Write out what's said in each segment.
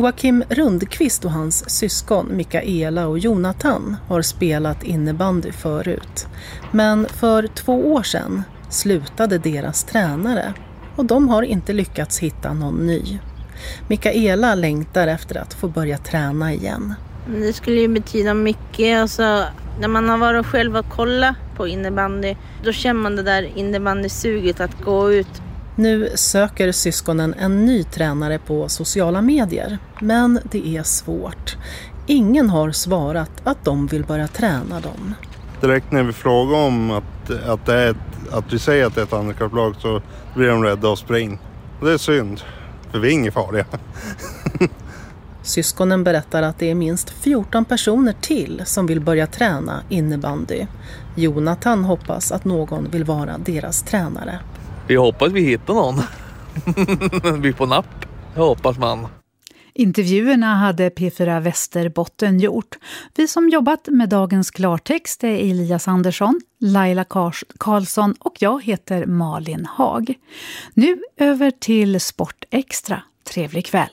Joakim Rundqvist och hans syskon Mikaela och Jonathan har spelat innebandy förut. Men för 2 år sedan slutade deras tränare och de har inte lyckats hitta någon ny. Mikaela längtar efter att få börja träna igen. Det skulle ju betyda mycket. Alltså, när man har varit själv och kollat på innebandy, då känner man det där innebandysuget att gå ut. Nu söker syskonen en ny tränare på sociala medier, men det är svårt. Ingen har svarat att de vill börja träna dem. Direkt när vi frågar om att vi säger att det är ett handikapplag så blir de rädda och spring. Och det är synd, för vi är inga farliga. Syskonen berättar att det är minst 14 personer till som vill börja träna innebandy. Jonathan hoppas att någon vill vara deras tränare. Vi hoppas vi hittar någon. Vi får napp, jag hoppas man. Intervjuerna hade P4 Västerbotten gjort. Vi som jobbat med dagens klartext är Elias Andersson, Laila Karlsson och jag heter Malin Hag. Nu över till Sport Extra. Trevlig kväll.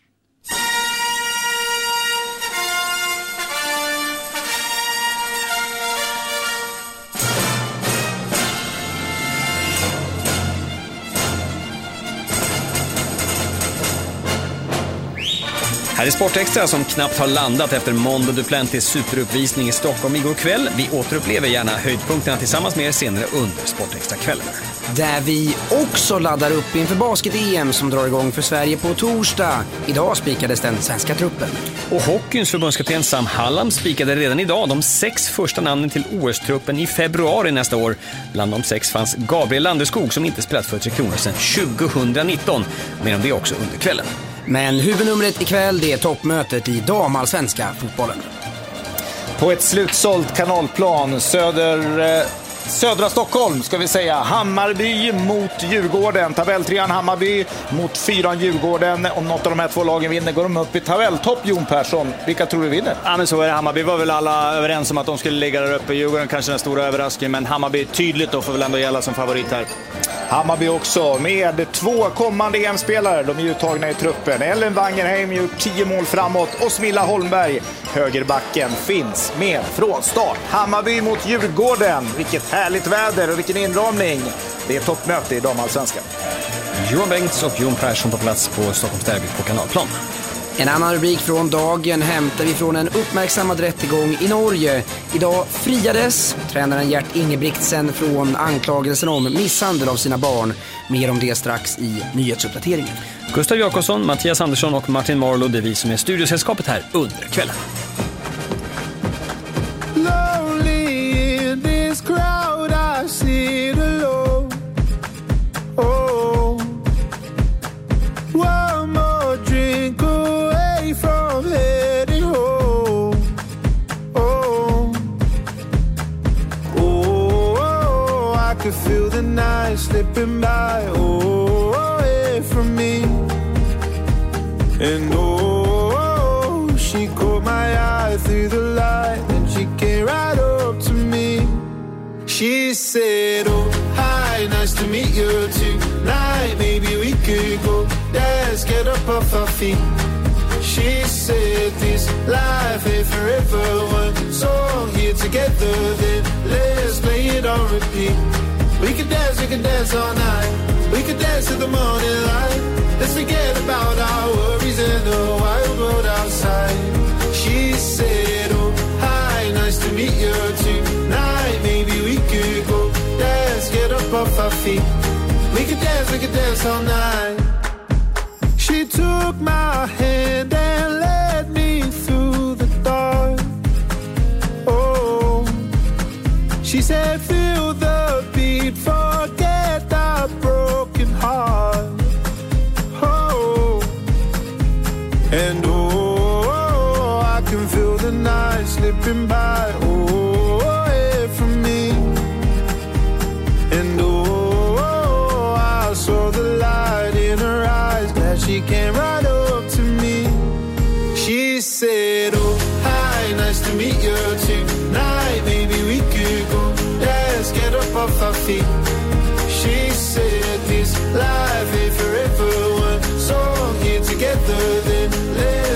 Här är Sportextra som knappt har landat efter Mondo Duplantis superuppvisning i Stockholm igår kväll. Vi återupplever gärna höjdpunkterna tillsammans med er senare under Sportextra-kvällen. Där vi också laddar upp inför basket-EM som drar igång för Sverige på torsdag. Idag spikades den svenska truppen. Och hockeyns förbundskapten Sam Hallam spikade redan idag de 6 första namnen till OS-truppen i februari nästa år. Bland de 6 fanns Gabriel Landeskog som inte spelat för Tre Kronor sedan 2019. Men om det också under kvällen. Men huvudnumret ikväll det är toppmötet i damallsvenska fotbollen. På ett slutsålt kanalplan södra Stockholm ska vi säga. Hammarby mot Djurgården. Tabelltrean Hammarby mot 4 Djurgården. Om något av de här 2 lagen vinner går de upp i tabelltopp. Jon Persson, vilka tror du vinner? Ja, men så är det. Hammarby var väl alla överens om att de skulle ligga där uppe. Djurgården kanske den stora överraskningen, men Hammarby tydligt då får väl ändå gälla som favorit här. Hammarby också med 2 kommande EM-spelare. De är uttagna i truppen. Ellen Wangerheim gjort 10 mål framåt och Smilla Holmberg, högerbacken, finns med från start. Hammarby mot Djurgården. Vilket härligt väder och vilken inramning. Det är toppmöte i damallsvenskan. Johan Bengts och Jon Persson på plats på Stockholms derby på kanalplan. En annan rubrik från dagen hämtar vi från en uppmärksammad rättegång i Norge. Idag friades tränaren Gert Ingebrigtsen från anklagelsen om misshandel av sina barn. Mer om det strax i nyhetsuppdateringen. Gustav Jakobsson, Mattias Andersson och Martin Marlow, det är vi som är studiosällskapet här under kvällen. Feel the night slipping by, oh, away from me. And oh, she caught my eye through the light, and she came right up to me. She said, oh, hi, nice to meet you tonight. Maybe we could go dance, get up off our feet. She said this life ain't forever. One song here together, then let's play it on repeat. We could dance all night. We could dance to the morning light. Let's forget about our worries and the wild world outside. She said, oh, hi, nice to meet you tonight. Maybe we could go dance, get up off our feet. We could dance all night. She took my hand and led me through the dark. Oh, she said, feel the beat, forget that broken heart. Oh, and oh, I can feel the night slipping by, oh, away from me. And oh, I saw the light in her eyes, glad she came right up to me. She said, oh, hi, nice to meet you tonight. Maybe we could go dance, get up off our feet. She said this life ain't forever. One song here together, then let's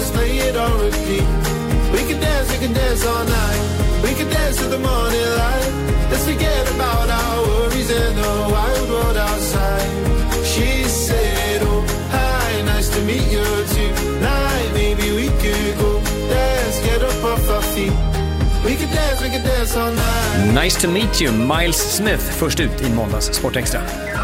we could dance all night. Nice to meet you, Miles Smith, först ut i måndags Sportextra.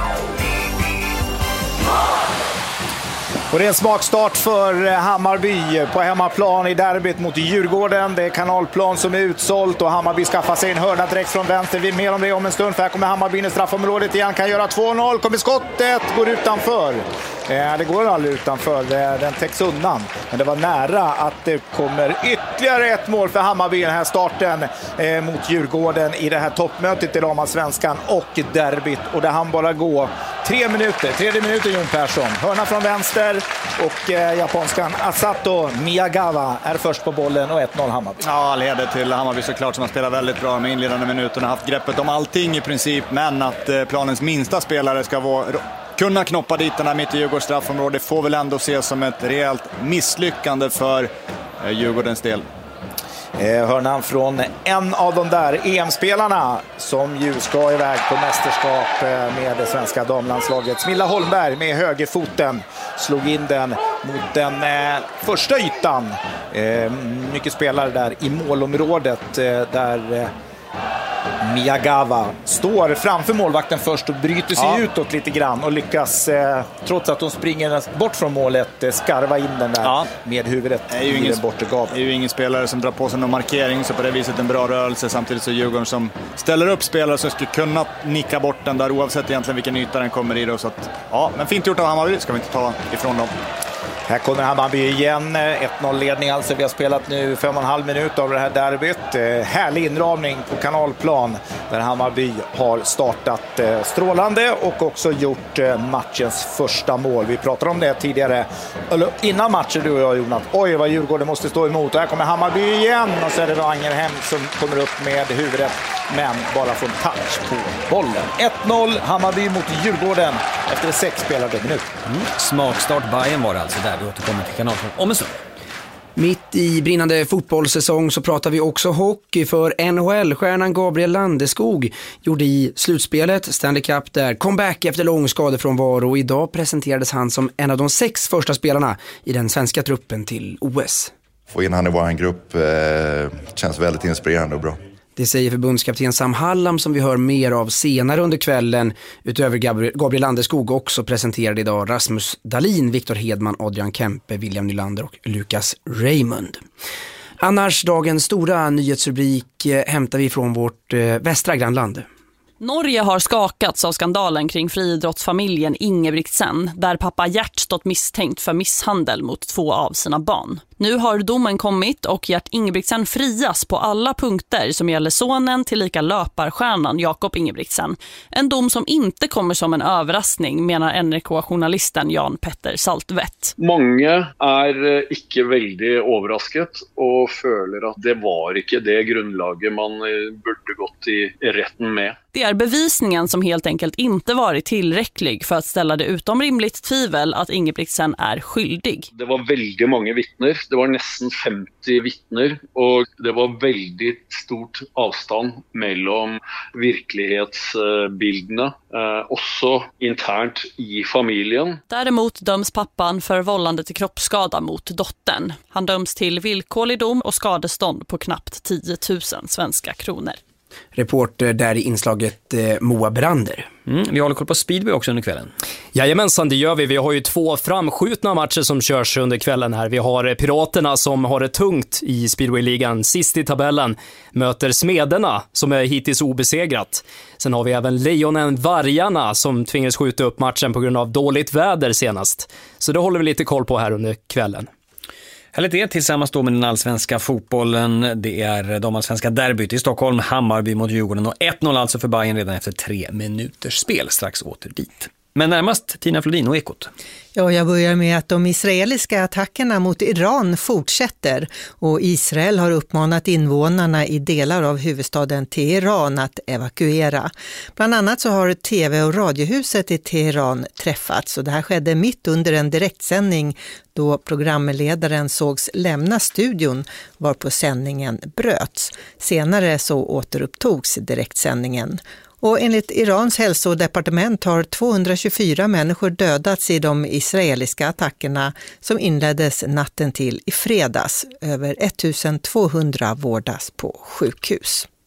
Och det är en smakstart för Hammarby på hemmaplan i derbyt mot Djurgården. Det är kanalplan som är utsålt och Hammarby skaffar sig en hörna direkt från vänster. Vi är mer om det om en stund, för här kommer Hammarby in i straffområdet igen. Kan göra 2-0, kommer skottet, går utanför. Det går aldrig utanför, den täcks undan. Men det var nära att det kommer ytterligare ett mål för Hammarby i den här starten mot Djurgården i det här toppmötet i damallsvenskan och derbyt. Och det hann bara gå 3 minuter, tredje minuten Jon Persson. Hörna från vänster och japanskan Asato Miyagawa är först på bollen och 1-0 Hammarby. Ja, leder till Hammarby såklart, som har spelat väldigt bra med inledande minuterna, haft greppet om allting i princip, men att planens minsta spelare ska kunna knoppa dit den här mitt i Djurgårdens straffområde får väl ändå ses som ett rejält misslyckande för Djurgårdens del. Hörnan från en av de där EM-spelarna som ju ska iväg på mästerskap med det svenska damlandslaget. Smilla Holmberg med högerfoten slog in den mot den första ytan. Mycket spelare där i målområdet där Miyagawa står framför målvakten först och bryter sig utåt lite grann och lyckas, trots att de springer bort från målet, skarva in den där med huvudet. Det är ju ingen spelare som drar på sig någon markering, så på det viset en bra rörelse, samtidigt så Djurgården som ställer upp spelare som ska kunna nicka bort den där oavsett egentligen vilken yta den kommer i då, så att, men fint gjort av Hammarby, ska vi inte ta ifrån dem. Här kommer Hammarby igen, 1-0-ledning alltså. Vi har spelat nu 5,5 minuter av det här derbyt. Härlig inramning på kanalplan där Hammarby har startat strålande och också gjort matchens första mål. Vi pratade om det tidigare, eller innan matchen, du och jag, Jonas. Oj, vad Djurgården måste stå emot. Och här kommer Hammarby igen och så är det Wangerhem som kommer upp med huvudet, men bara får touch på bollen. 1-0 Hammarby mot Djurgården efter 6 spelade minuter. Smakstart Bayern var det alltså, där vi återkommer till kanalen om en stund. Mitt i brinnande fotbollssäsong så pratar vi också hockey, för NHL-stjärnan Gabriel Landeskog gjorde i slutspelet Stanley Cup där comeback efter lång skadefrånvaro, och idag presenterades han som en av de 6 första spelarna i den svenska truppen till OS. Få in han i vår grupp känns väldigt inspirerande och bra. Det säger förbundskapten Sam Hallam, som vi hör mer av senare under kvällen. Utöver Gabriel Landeskog också presenterade idag Rasmus Dahlin, Viktor Hedman, Adrian Kempe, William Nylander och Lucas Raymond. Annars dagens stora nyhetsrubrik hämtar vi från vårt västra grannland. Norge har skakats av skandalen kring friidrottsfamiljen Ingebrigtsen, där pappa Gert stått misstänkt för misshandel mot 2 av sina barn. Nu har domen kommit och Gert Ingebrigtsen frias på alla punkter som gäller sonen till lika löparstjärnan Jakob Ingebrigtsen. En dom som inte kommer som en överraskning, menar NRK-journalisten Jan Petter Saltvedt. Många är inte väldigt överraskat och känner att det var inte det grundlaget man borde gått i rätten med. Det är bevisningen som helt enkelt inte varit tillräcklig för att ställa det utom rimligt tvivel att Ingebrigtsen är skyldig. Det var väldigt många vittnen. Det var nästan 50 vittnen och det var väldigt stort avstånd mellan verklighetsbilderna, också internt i familjen. Däremot döms pappan för vållande till kroppsskada mot dottern. Han döms till villkorlig dom och skadestånd på knappt 10 000 svenska kronor. Reporter där i inslaget Moa Brander. Vi håller koll på speedway också under kvällen. Jajamensan, det gör vi. Vi har ju 2 framskjutna matcher som körs under kvällen här. Vi har Piraterna som har det tungt i speedwayligan, sist i tabellen, möter Smederna som är hittills obesegrat. Sen har vi även Lejonen Vargarna som tvingades skjuta upp matchen på grund av dåligt väder senast. Så det håller vi lite koll på här under kvällen. Härligt det, tillsammans då med den allsvenska fotbollen. Det är de allsvenska derbyt i Stockholm, Hammarby mot Djurgården, och 1-0 alltså för Bayern redan efter 3 minuters spel. Strax åter dit. Men närmast Tina Flodin och Ekot. Ja, jag börjar med att de israeliska attackerna mot Iran fortsätter och Israel har uppmanat invånarna i delar av huvudstaden Teheran att evakuera. Bland annat så har TV- och radiohuset i Teheran träffats och det här skedde mitt under en direktsändning då programledaren sågs lämna studion varpå sändningen bröts. Senare så återupptogs direktsändningen. Och enligt Irans hälsodepartement har 224 människor dödats i de israeliska attackerna som inleddes natten till i fredags. Över 1200 vårdas på sjukhus.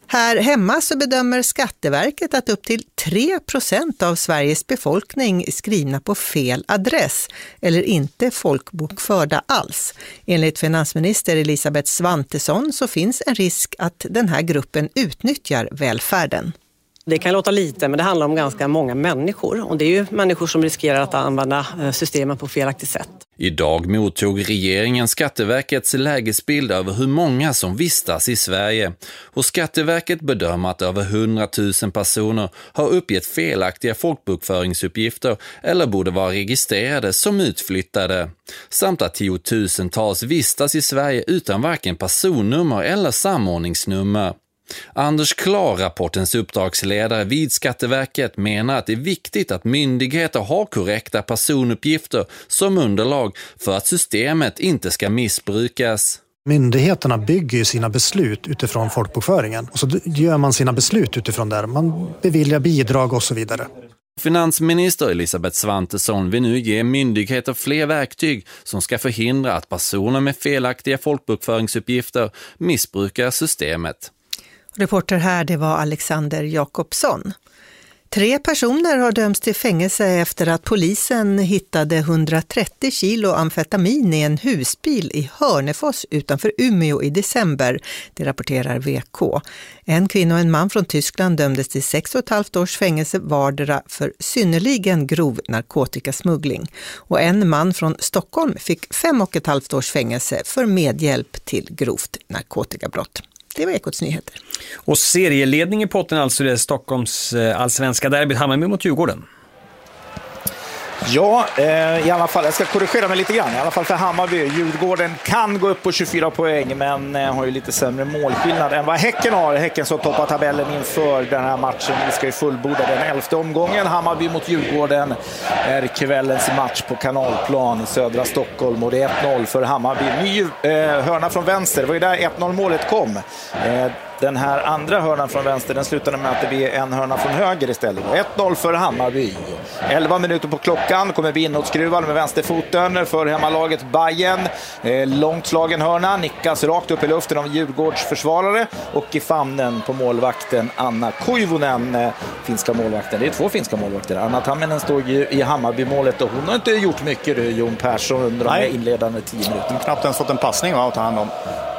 Här hemma så bedömer Skatteverket att upp till 3% av Sveriges befolkning är skrivna på fel adress eller inte folkbokförda alls. Enligt finansminister Elisabeth Svantesson så finns en risk att den här gruppen utnyttjar välfärden. Det kan låta lite, men det handlar om ganska många människor. Och det är ju människor som riskerar att använda systemen på felaktigt sätt. Idag mottog regeringen Skatteverkets lägesbild över hur många som vistas i Sverige. Och Skatteverket bedömer att över 100 000 personer har uppgett felaktiga folkbokföringsuppgifter eller borde vara registrerade som utflyttade. Samt att tiotusentals vistas i Sverige utan varken personnummer eller samordningsnummer. Anders Klar, rapportens uppdragsledare vid Skatteverket, menar att det är viktigt att myndigheter har korrekta personuppgifter som underlag för att systemet inte ska missbrukas. Myndigheterna bygger ju sina beslut utifrån folkbokföringen och så gör man sina beslut utifrån där. Man beviljar bidrag och så vidare. Finansminister Elisabeth Svantesson vill nu ge myndigheter fler verktyg som ska förhindra att personer med felaktiga folkbokföringsuppgifter missbrukar systemet. Reporter här, det var Alexander Jakobsson. 3 personer har dömts till fängelse efter att polisen hittade 130 kilo amfetamin i en husbil i Hörnefors utanför Umeå i december. Det rapporterar VK. En kvinna och en man från Tyskland dömdes till 6,5 års fängelse vardera för synnerligen grov narkotikasmuggling. Och en man från Stockholm fick 5,5 års fängelse för medhjälp till grovt narkotikabrott. Det var Ekots nyheter. Och serieledning i potten, alltså det Stockholms allsvenska derbyt, Hammarby mot Djurgården. Ja, i alla fall, jag ska korrigera mig lite grann. I alla fall för Hammarby. Djurgården kan gå upp på 24 poäng men har ju lite sämre målskillnad än vad Häcken har. Häcken som toppar tabellen inför den här matchen. Vi ska ju fullborda den 11:e omgången. Hammarby mot Djurgården är kvällens match på Kanalplan i södra Stockholm. Och det är 1-0 för Hammarby. Ny hörna från vänster. Det var ju där 1-0 målet kom. Den här andra hörnan från vänster, den slutade med att det blir en hörna från höger istället. 1-0 för Hammarby. 11 minuter på klockan, kommer vi inåtskruvad med vänsterfoten för hemmalaget Bayern. Långt slagen hörna, nickas rakt upp i luften av Djurgårds försvarare. Och i famnen på målvakten Anna Koivunen, finska målvakten. Det är 2 finska målvakter. Anna Tamminen står ju i Hammarby-målet och hon har inte gjort mycket, Jon Persson, under de inledande 10 minuterna. Knappt ens fått en passning att ta hand om.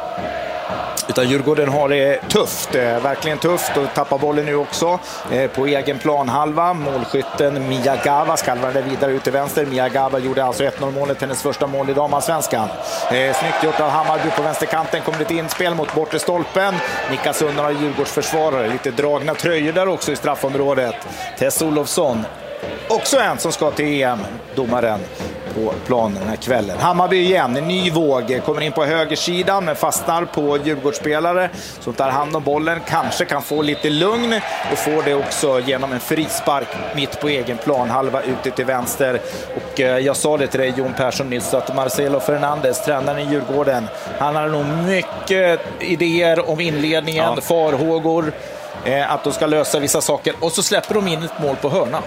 Utan Djurgården har det tufft, verkligen tufft, och tappar bollen nu också på egen planhalva. Målskytten Miyagawa skallrar det vidare ut till vänster. Miyagawa gjorde alltså 1-0-målet, hennes första mål i damallsvenskan. Snyggt gjort av Hammarby på vänsterkanten, kommer ett inspel mot bortre stolpen. Nickas undan av Djurgårds försvarare, lite dragna tröjor där också i straffområdet. Tess Olofsson, också en som ska till EM, domaren på planen den här kvällen. Hammarby igen, en ny våg, kommer in på högersidan men fastnar på Djurgårdsspelare som tar hand om bollen, kanske kan få lite lugn och får det också genom en frispark mitt på egen plan, halva ute till vänster. Och jag sa det till dig, Jon Persson, nyss, att Marcelo Fernandes, tränaren i Djurgården, han har nog mycket idéer om inledningen, farhågor att de ska lösa vissa saker, och så släpper de in ett mål på hörna.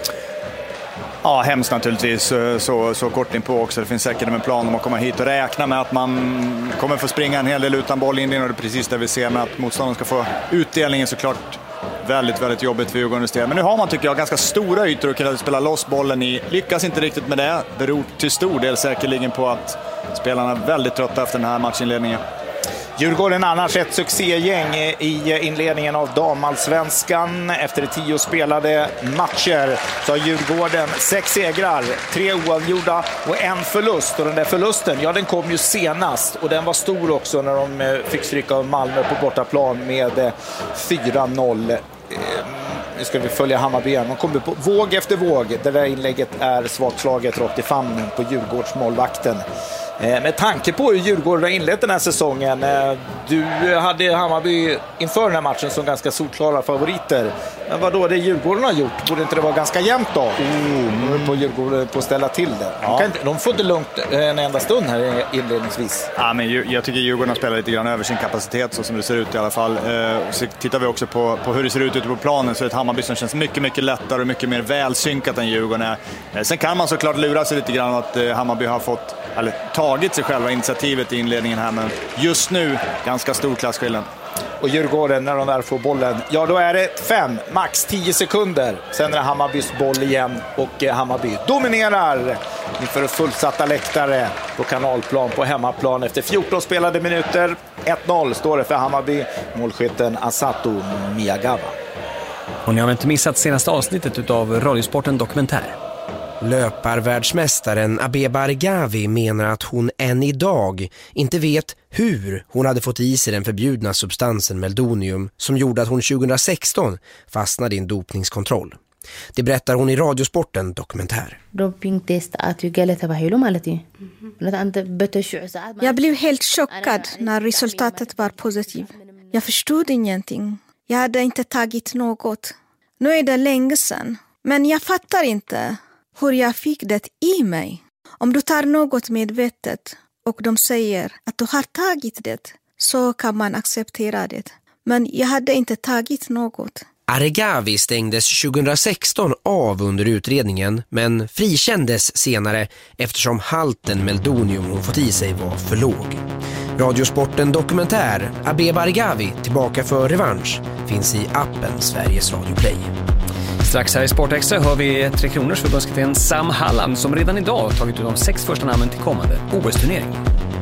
Ja, hemskt naturligtvis, så kort in på också. Det finns säkert en plan om att komma hit och räkna med att man kommer få springa en hel del utan boll in, och det är precis det vi ser med att motståndaren ska få utdelningen, såklart väldigt, väldigt jobbigt för Djurgårdens del. Men nu har man, tycker jag, ganska stora ytor att kunna spela loss bollen i. Lyckas inte riktigt med det, beror till stor del säkerligen på att spelarna är väldigt trötta efter den här matchinledningen. Djurgården annars ett succégäng i inledningen av damallsvenskan. Efter 10 spelade matcher så har Djurgården 6 segrar, 3 oavgjorda och 1 förlust. Och den där förlusten, ja, den kom ju senast, och den var stor också när de fick stryka av Malmö på bortaplan med 4-0. Nu ska vi följa Hammarby igen. Man kommer på våg efter våg. Det där inlägget är svagt slaget rakt i famnen på Djurgårdsmålvakten. Med tanke på hur Djurgården har inlett den här säsongen. Du hade Hammarby inför den här matchen som ganska solklara favoriter. Men vad då det Djurgården har gjort? Borde inte det vara ganska jämnt då? På Djurgården på att ställa till det. De får inte lugnt en enda stund här inledningsvis. Ja, men jag tycker Djurgården spelar lite grann över sin kapacitet, så som det ser ut i alla fall. Så tittar vi också på hur det ser ut ute på planen, så är det ett Hammarby som känns mycket, mycket lättare och mycket mer välsynkat än Djurgården är. Sen kan man såklart lura sig lite grann att Hammarby har fått, eller tagit sig själva initiativet i inledningen här, men just nu ganska stor klasskillnad. Och Djurgården, när de väl får bollen, ja då är det 5, max 10 sekunder. Sen är det Hammarbys boll igen och Hammarby dominerar inför fullsatta läktare på Kanalplan på hemmaplan. Efter 14 spelade minuter, 1-0 står det för Hammarby. Målskytten Asato Miyagawa. Och ni har inte missat senaste avsnittet av Radiosporten Dokumentär. Löparvärldsmästaren Abeba Aregawi menar att hon än idag inte vet hur hon hade fått i sig den förbjudna substansen meldonium som gjorde att hon 2016 fastnade i en dopningskontroll. Det berättar hon i Radiosporten Dokumentär. Jag blev helt chockad när resultatet var positivt. Jag förstod ingenting. Jag hade inte tagit något. Nu är det länge sedan. Men jag fattar inte hur jag fick det i mig. Om du tar något medvetet och de säger att du har tagit det, så kan man acceptera det. Men jag hade inte tagit något. Aregawi stängdes 2016 av under utredningen men frikändes senare eftersom halten meldonium hon fått i sig var för låg. Radiosporten Dokumentär, Abeba Aregawi tillbaka för revansch, finns i appen Sveriges Radio Play. Strax här i Sportextra hör vi 3 Kronors förbundskapten Sam Hallam som redan idag tagit ut de 6 första namnen till kommande OS-turnering.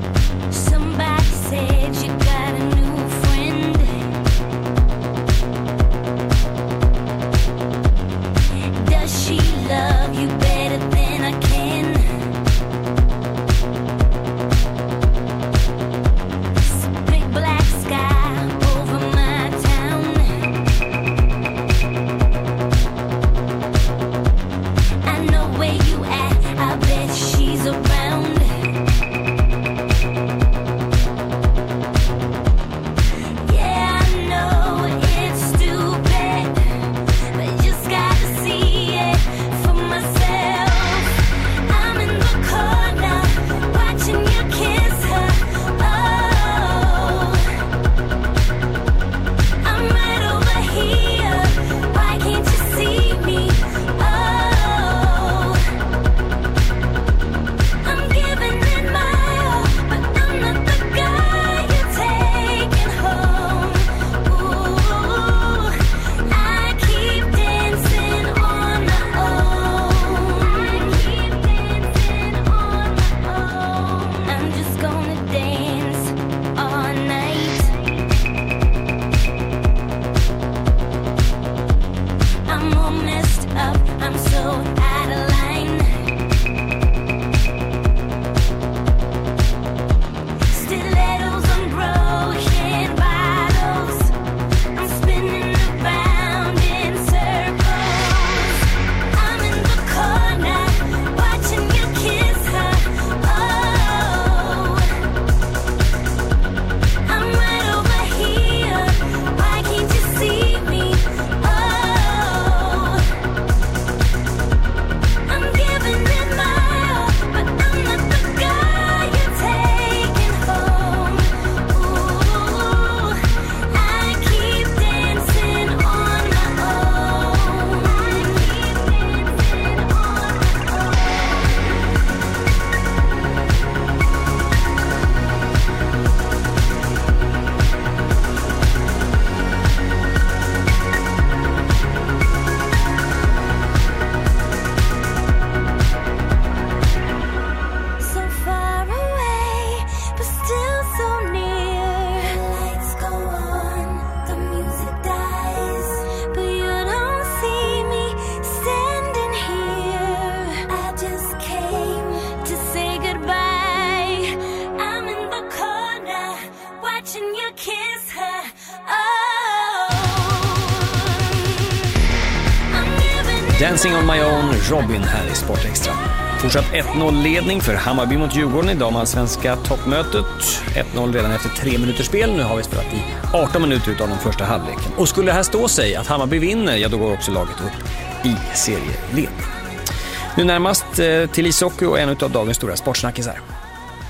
Dancing on my own, Robin här i Sportextra. Fortsatt 1-0-ledning för Hammarby mot Djurgården i damallsvenska toppmötet. 1-0 redan efter 3 minuters spel. Nu har vi spelat i 18 minuter utav den första halvleken. Och skulle det här stå sig att Hammarby vinner, ja då går också laget upp i serieledning. Nu närmast till ishockey och en av dagens stora sportsnackisar.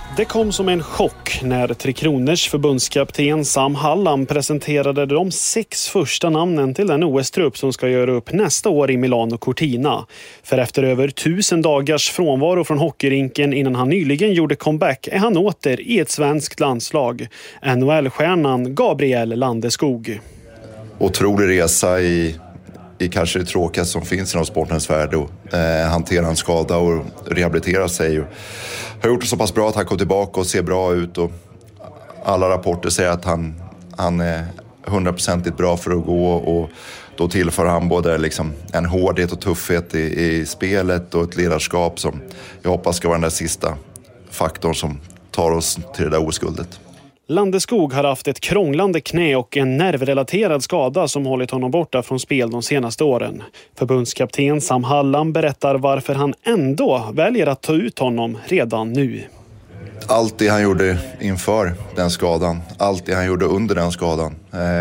Det kom som en chock när Tre Kronors förbundskapten Sam Hallam presenterade de 6 första namnen till den OS-trupp som ska göra upp nästa år i Milano Cortina. För efter över 1000 dagars frånvaro från hockeyrinken innan han nyligen gjorde comeback är han åter i ett svenskt landslag. NHL-stjärnan Gabriel Landeskog. Otrolig resa i kanske det tråkigaste som finns inom sportens värld och hantera en skada och rehabilitera sig. Och har gjort det så pass bra att han kom tillbaka och ser bra ut och alla rapporter säger att han är 100% bra för att gå och då tillför han både liksom en hårdhet och tuffhet i spelet och ett ledarskap som jag hoppas ska vara den där sista faktorn som tar oss till det där oskuldet. Landeskog har haft ett krånglande knä och en nervrelaterad skada som hållit honom borta från spel de senaste åren. Förbundskapten Sam Hallam berättar varför han ändå väljer att ta ut honom redan nu. Allt det han gjorde inför den skadan, allt det han gjorde under den skadan.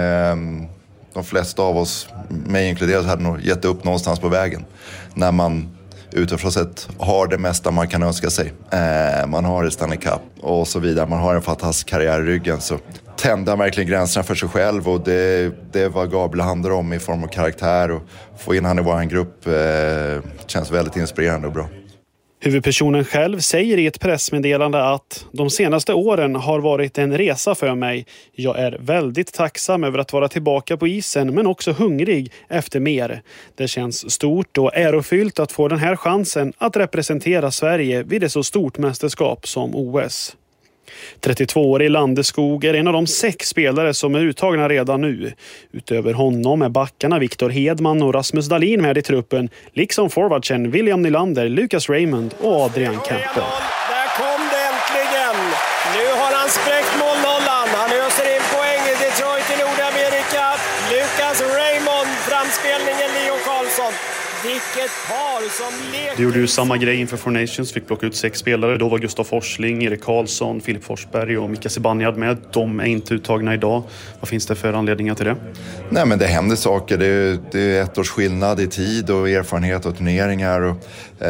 De flesta av oss, mig inkluderat, hade nog gett upp någonstans på vägen. När man utifrån sett har det mesta man kan önska sig. Man har ett Stanley Cup och så vidare. Man har en fantastisk karriär i ryggen. Så tända verkligen gränserna för sig själv. Och det är vad Gabriel handlar om i form av karaktär. Och få in han i vår grupp känns väldigt inspirerande och bra. Huvudpersonen själv säger i ett pressmeddelande att de senaste åren har varit en resa för mig. Jag är väldigt tacksam över att vara tillbaka på isen men också hungrig efter mer. Det känns stort och ärofyllt att få den här chansen att representera Sverige vid ett så stort mästerskap som OS. 32-årig Landeskog är en av de 6 spelare som är uttagna redan nu. Utöver honom är backarna Victor Hedman och Rasmus Dahlin med i truppen, liksom forwardsen William Nylander, Lucas Raymond och Adrian Kempe. Där kom det äntligen! Nu har han spräckt målnollan. Han öser in poäng i Detroit i Nordamerika. Lucas Raymond, framspelningen Leo Karlsson. Vilket par som leker. Du gjorde ju samma grej inför Four Nations, fick plocka ut 6 spelare. Då var Gustav Forsling, Erik Karlsson, Filip Forsberg och Mika Zibanejad med. De är inte uttagna idag. Vad finns det för anledningar till det? Nej, men det händer saker. Det är 1 års skillnad i tid och erfarenhet och turneringar. Och,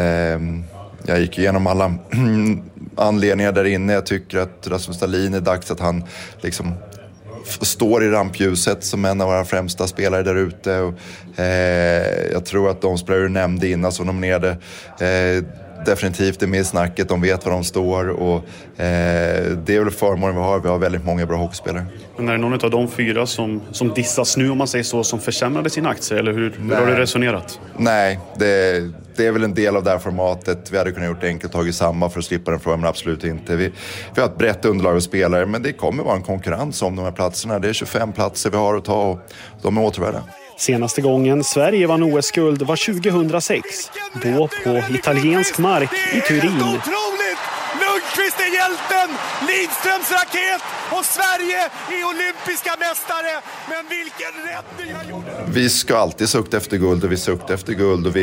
jag gick igenom alla anledningar där inne. Jag tycker att Rasmus Dahlin är dags att han liksom står i rampljuset som en av våra främsta spelare där ute. Och, jag tror att de spelare du nämnde innan som nominerade definitivt är med i snacket. De vet var de står och det är väl förmånen vi har. Vi har väldigt många bra hockeyspelare. Men är det någon av de 4 som dissas nu, om man säger så, som försämrade sina aktier? Eller hur har du resonerat? Nej, det är väl en del av det här formatet. Vi hade kunnat gjort det enkelt, tagit samma för att slippa den frågan, men absolut inte. Vi har ett brett underlag av spelare, men det kommer vara en konkurrens om de här platserna. Det är 25 platser vi har att ta och de är återvärda. Senaste gången Sverige vann OS-guld var 2006. Då på italiensk mark i Turin. Otroligt! Lundqvist är hjälten! Lidströms raket! Och Sverige är olympiska mästare! Men vilken räddning han gjorde! Vi ska alltid sukta efter guld och vi suktar efter guld och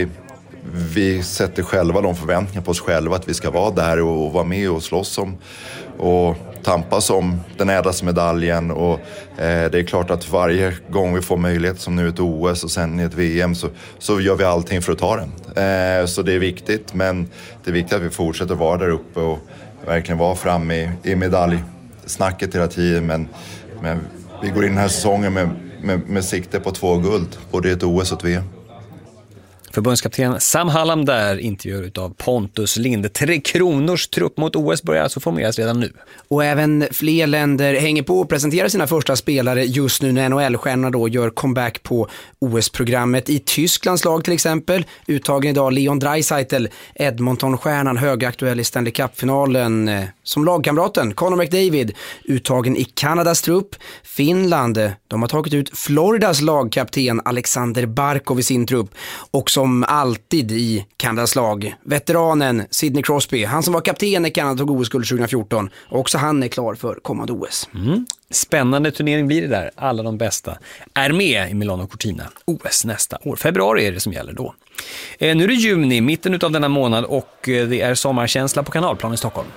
vi sätter själva de förväntningar på oss själva att vi ska vara där och vara med och slåss om och tampas om den ädlaste medaljen. Och det är klart att varje gång vi får möjlighet, som nu ett OS och sen i ett VM, så gör vi allting för att ta den. Så det är viktigt, men det är viktigt att vi fortsätter vara där uppe och verkligen vara framme i medaljsnacket hela tiden. Men vi går in den här säsongen med sikte på 2 guld, både ett OS och ett VM. Förbundskapten Sam Hallam där, intervjuer av Pontus Linde. 3 Kronors trupp mot OS börjar alltså formeras redan nu. Och även fler länder hänger på och presenterar sina första spelare just nu när NHL-stjärnorna då gör comeback på OS-programmet. I Tysklands lag till exempel, uttagen idag Leon Draisaitl, Edmonton-stjärnan högaktuell i Stanley Cup-finalen. Som lagkamraten Connor McDavid, uttagen i Kanadas trupp. Finland, de har tagit ut Floridas lagkapten Alexander Barkov i sin trupp. Och som alltid i Kanadas lag, veteranen Sidney Crosby, han som var kapten i Kanada tog OS-guld 2014. Också han är klar för kommande OS. Spännande turnering blir det där. Alla de bästa är med i Milano Cortina. OS nästa år. Februari är det som gäller då. Nu är det juni, mitten av denna månad, och det är sommarkänsla på Kanalplan i Stockholm.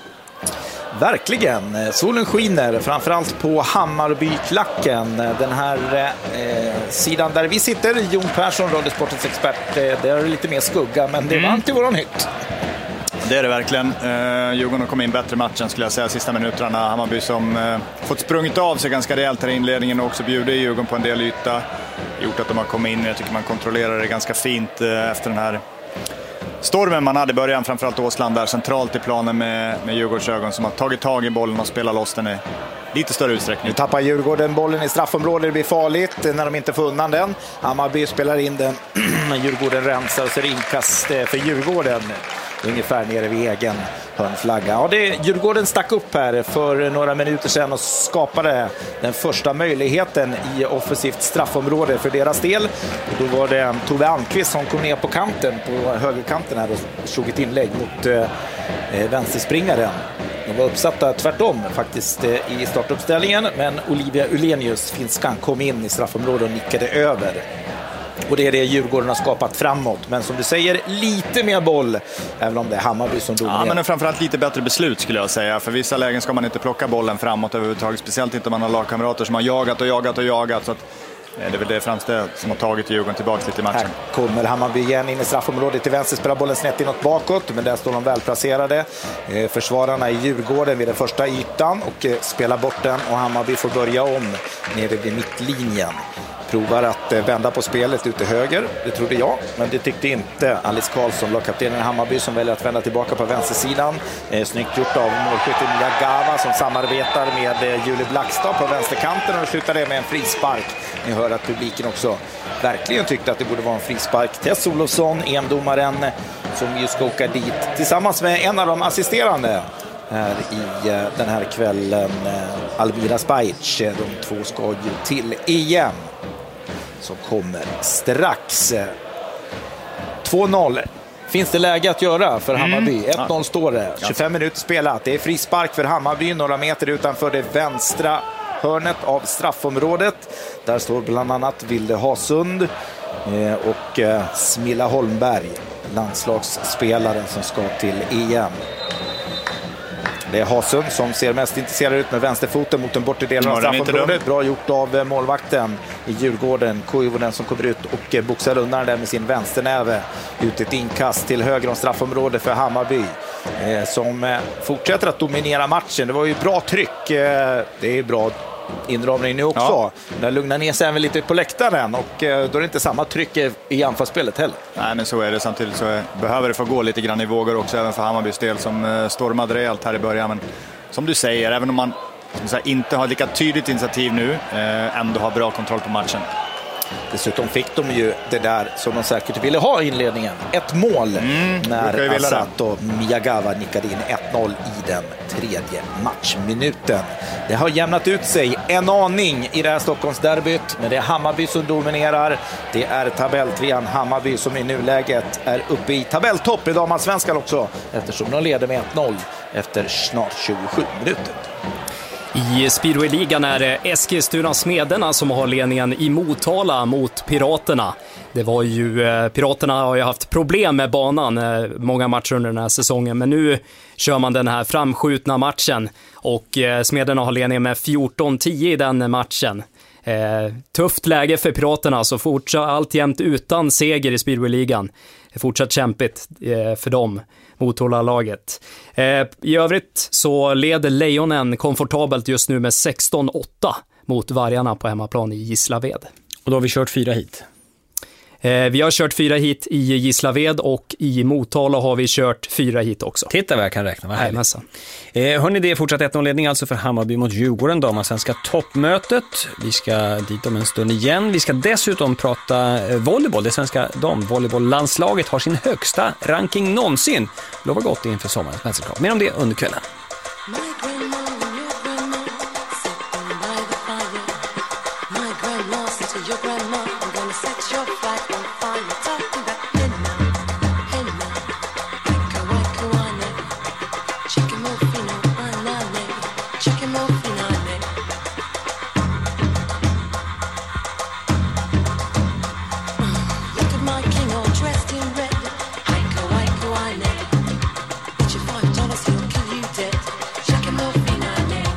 Verkligen. Solen skiner, framförallt på Hammarbyklacken. Den här sidan där vi sitter, Jon Persson, Radiosportens expert, det är lite mer skugga, men det är varmt i våran hytt. Det är det verkligen. Djurgården kom in bättre i matchen skulle jag säga sista minuterna. Hammarby som fått sprungit av sig ganska rejält här i inledningen och också bjuder Djurgården på en del yta. Gjort att de har kommit in. Jag tycker man kontrollerar det ganska fint efter den här stormen man hade i början. Framförallt Åsland där centralt i planen med Djurgårdsögon som har tagit tag i bollen och spelar loss den i lite större utsträckning. Nu tappar Djurgården bollen i straffområdet. Det blir farligt när de inte får undan den. Hammarby spelar in den. Djurgården rensar och så är det inkast för Djurgården. Ungefär nere vid egen hörnflagga. Ja, Djurgården stack upp här för några minuter sedan och skapade den första möjligheten i offensivt straffområde för deras del. Och då var det Tove Almqvist som kom ner på kanten, på högerkanten här och slog ett inlägg mot vänsterspringaren. De var uppsatta tvärtom faktiskt i startuppställningen, men Olivia Ulenius, finskan, kom in i straffområdet och nickade över. Och det är det Djurgården har skapat framåt. Men som du säger, lite mer boll, även om det är Hammarby som dominerar. Ja, men framförallt lite bättre beslut skulle jag säga. För vissa lägen ska man inte plocka bollen framåt överhuvudtaget. Speciellt inte om man har lagkamrater som har jagat. Så att det är väl det främst som har tagit Djurgården tillbaka lite i matchen. Här kommer Hammarby igen in i straffområdet till vänster, spelar bollen snett inåt bakåt, men där står de välplacerade. Försvararna i Djurgården vid den första ytan och spelar bort den, och Hammarby får börja om nere vid mittlinjen. Provar att vända på spelet ute höger, det trodde jag, men det tyckte inte Alice Karlsson, lagkaptenen i Hammarby, som väljer att vända tillbaka på vänstersidan. Snyggt gjort av målskytten Jagava som samarbetar med Julie Blackstad på vänsterkanten och skjuter det med en frispark. Ni hör att publiken också verkligen tyckte att det borde vara en frispark. Tess Olofsson, endomaren, som ju ska åka dit tillsammans med en av de assisterande här i den här kvällen, Alvira Spajic. De två ska ju till EM som kommer strax. 2-0 finns det läge att göra för Hammarby. 1-0 står det, 25 minuter spelat. Det är frispark för Hammarby några meter utanför det vänstra hörnet av straffområdet. Där står bland annat Vilde Hasund och Smilla Holmberg, landslagsspelaren som ska till EM. Det är Hasund som ser mest intresserad ut med vänsterfoten mot den bortre delen av straffområdet. Bra gjort av målvakten i Djurgården, Koivunen, som kommer ut och boxar undan där med sin vänsternäve. Ut ett inkast till höger om straffområdet för Hammarby som fortsätter att dominera matchen. Det var ju bra tryck, det är bra inramning nu också. Ja. Den lugnar ner sig även lite på läktaren, och då är det inte samma tryck i anfallsspelet heller. Nej, men så är det. Samtidigt så behöver det få gå lite grann i vågor också, även för Hammarbys del som stormade rejält här i början. Men som du säger, även om man inte har lika tydligt initiativ nu, ändå har bra kontroll på matchen. Dessutom fick de ju det där som de säkert ville ha i inledningen. Ett mål när Assat och Miyagawa nickade in 1-0 i den tredje matchminuten. Det har jämnat ut sig en aning i det här Stockholmsderbyt, men det är Hammarby som dominerar. Det är tabelltrean Hammarby som i nuläget är uppe i tabelltopp i damallsvenskan också, eftersom de leder med 1-0 efter snart 27 minuter. I Speedway-ligan är det Eskilstuna Smederna som har ledningen i Motala mot Piraterna. Det var ju, Piraterna har ju haft problem med banan många matcher under den här säsongen, men nu kör man den här framskjutna matchen och Smederna har ledningen med 14-10 i den matchen. Tufft läge för Piraterna, så fortsatt alltjämt utan seger i Speedway-ligan. Fortsatt kämpigt för dem, Motala-laget. I övrigt så leder Lejonen komfortabelt just nu med 16-8 mot Vargarna på hemmaplan i Gislaved. Och då har vi kört 4 hit. Vi har kört 4 hit i Gislaved, och i Motala har vi kört 4 hit också. Titta vad jag kan räkna, vad härligt. Hörrni, det är fortsatt 1-0-ledning alltså för Hammarby mot Djurgården, damallsvenska toppmötet. Vi ska dit om en stund igen. Vi ska dessutom prata volleyboll. Det svenska damvolleybolllandslaget har sin högsta ranking någonsin. Lovar gott inför sommarens mästerskap. Mer om det under kvällen. $5, he'll kill you dead. Shake him off,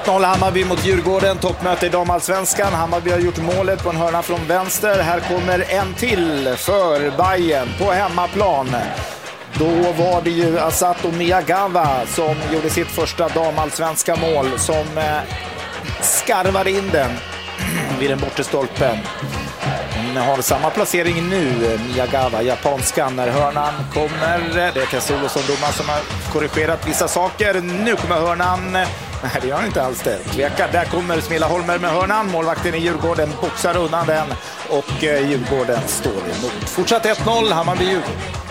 1-0 Hammarby mot Djurgården, toppmöte i damallsvenskan. Hammarby har gjort målet på en hörna från vänster. Här kommer en till för Bayern på hemmaplan. Då var det ju Asato Miyagawa som gjorde sitt första damallsvenska mål, som skarvade in den vid den bortre stolpen. Hon har samma placering nu, Miyagawa, japanskan, när hörnan kommer. Det är Tess Olofsson, domaren, som har korrigerat vissa saker. Nu kommer hörnan. Nej, det gör han inte alls det. Tvekar. Där kommer Smilla Holmer med hörnan. Målvakten i Djurgården boxar undan den och Djurgården står emot. Fortsatt 1-0, Hammarby-Djurgården.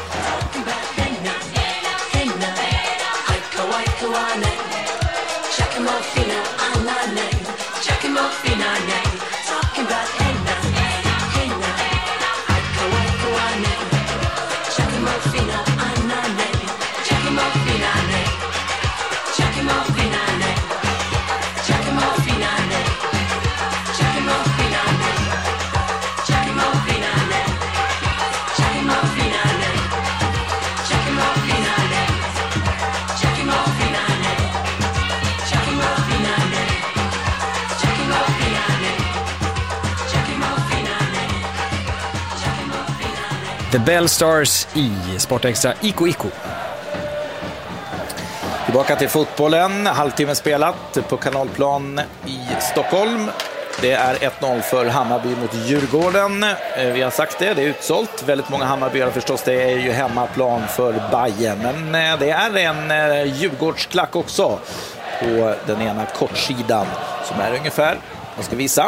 The Bell Stars i Sportextra Iko. Tillbaka till fotbollen. Halvtimme spelat på Kanalplan i Stockholm. Det är 1-0 för Hammarby mot Djurgården. Vi har sagt det, det är utsålt. Väldigt många Hammarbyare förstås, det är ju hemmaplan för Bayern. Men det är en Djurgårdsklack också på den ena kortsidan som är ungefär, vad ska vi visa?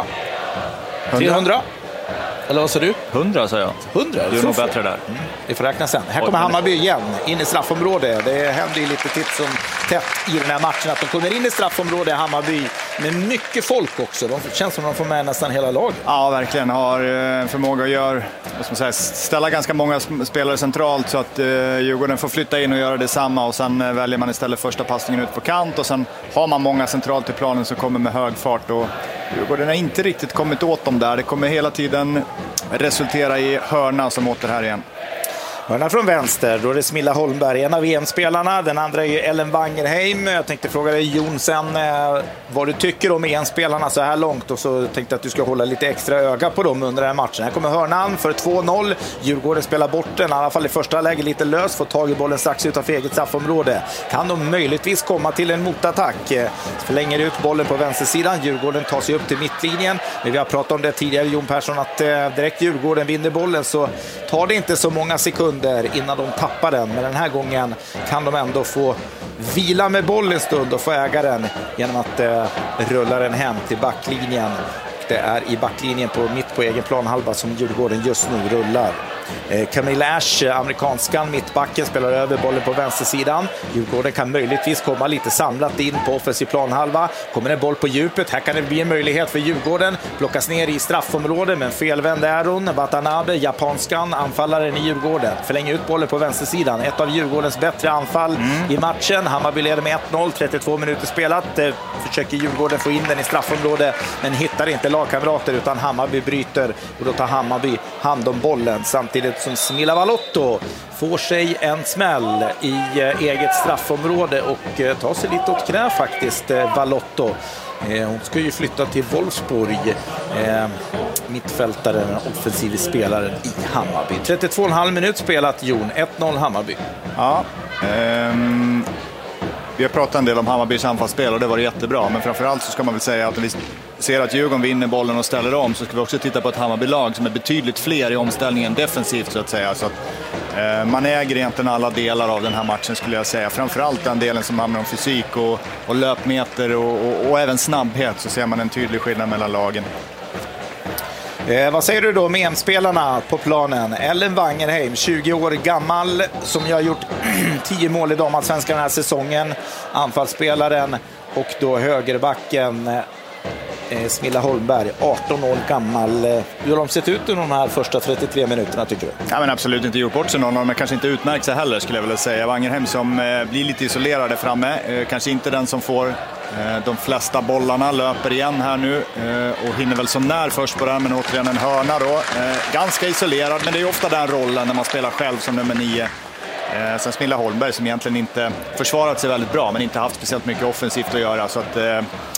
300? Eller vad sa du? 100 sa jag. 100? Du är nog bättre där. Vi får räkna sen. Här kommer Hammarby igen, in i straffområdet. Det händer ju lite titt som tätt i den här matchen att de kommer in i straffområdet, Hammarby, med mycket folk också. De känns som de får med nästan hela laget. Ja, verkligen. Har förmåga att göra, vad ska man säga, ställa ganska många spelare centralt så att Djurgården får flytta in och göra detsamma. Och sen väljer man istället första passningen ut på kant. Och sen har man många centralt i planen som kommer med hög fart. Och Djurgården har inte riktigt kommit åt dem där. Det kommer hela tiden resultera i hörna som åter här igen. Hörna från vänster, då är det Smilla Holmberg, en av VM-spelarna. Den andra är Ellen Wangerheim. Jag tänkte fråga dig, Jon, sen vad du tycker om EM-spelarna så här långt. Och så tänkte jag att du ska hålla lite extra öga på dem under den här matchen. Här kommer hörnan för 2-0. Djurgården spelar bort den, i alla fall i första läge lite lös. Får tag i bollen strax utanför eget straffområde. Kan de möjligtvis komma till en motattack? Förlänger ut bollen på vänstersidan. Djurgården tar sig upp till mittlinjen. Men vi har pratat om det tidigare, Jon Persson, att direkt Djurgården vinner bollen så tar det inte så många sekunder innan de tappar den. Men den här gången kan de ändå få vila med bollen en stund och få äga den genom att rulla den hem till backlinjen. Det är i backlinjen mitt på egen planhalva som Djurgården just nu rullar. Camilla Ash, amerikanskan, mittbacken, spelar över bollen på vänstersidan. Djurgården kan möjligtvis komma lite samlat in på offensiv planhalva. Kommer en boll på djupet. Här kan det bli en möjlighet för Djurgården. Plockas ner i straffområdet, men felvänd är hon. Watanabe, japanskan, anfallaren i Djurgården. Förlänger ut bollen på vänstersidan. Ett av Djurgårdens bättre anfall i matchen. Hammarby leder med 1-0, 32 minuter spelat. Försöker Djurgården få in den i straffområdet, men hittar inte lagkamrater, utan Hammarby bryter och då tar Hammarby hand om bollen. Samtidigt som Smilla Valotto får sig en smäll i eget straffområde och tar sig lite åt knä faktiskt, Valotto. Hon ska ju flytta till Wolfsburg, mittfältaren, offensiv spelaren i Hammarby. 32,5 minut spelat, Jon. 1-0 Hammarby. Ja, vi har pratat en del om Hammarbys anfallsspel och det var jättebra, men framförallt så ska man väl säga att vi ser att Djurgården vinner bollen och ställer om, så ska vi också titta på ett Hammarby-lag som är betydligt fler i omställningen defensivt så att säga. Så att, man äger egentligen alla delar av den här matchen skulle jag säga. Framförallt den delen som handlar om fysik och löpmeter och även snabbhet, så ser man en tydlig skillnad mellan lagen. Vad säger du då med EM-spelarna på planen? Ellen Wangerheim, 20 år gammal, som har gjort 10 mål i damallsvenskan den här säsongen. Anfallsspelaren och då högerbacken Smilla Holmberg, 18 år gammal. Hur har de sett ut under de här första 33 minuterna tycker du? Ja, men absolut inte gjort bort sig någon, men kanske inte utmärkt sig heller skulle jag vilja säga. Wangerheim som blir lite isolerade framme, kanske inte den som får de flesta bollarna, löper igen här nu och hinner väl som när först på den, men återigen en hörna då. Ganska isolerad, men det är ofta den rollen när man spelar själv som nummer 9. Sen Smilla Holmberg som egentligen inte försvarat sig väldigt bra, men inte haft speciellt mycket offensivt att göra, så att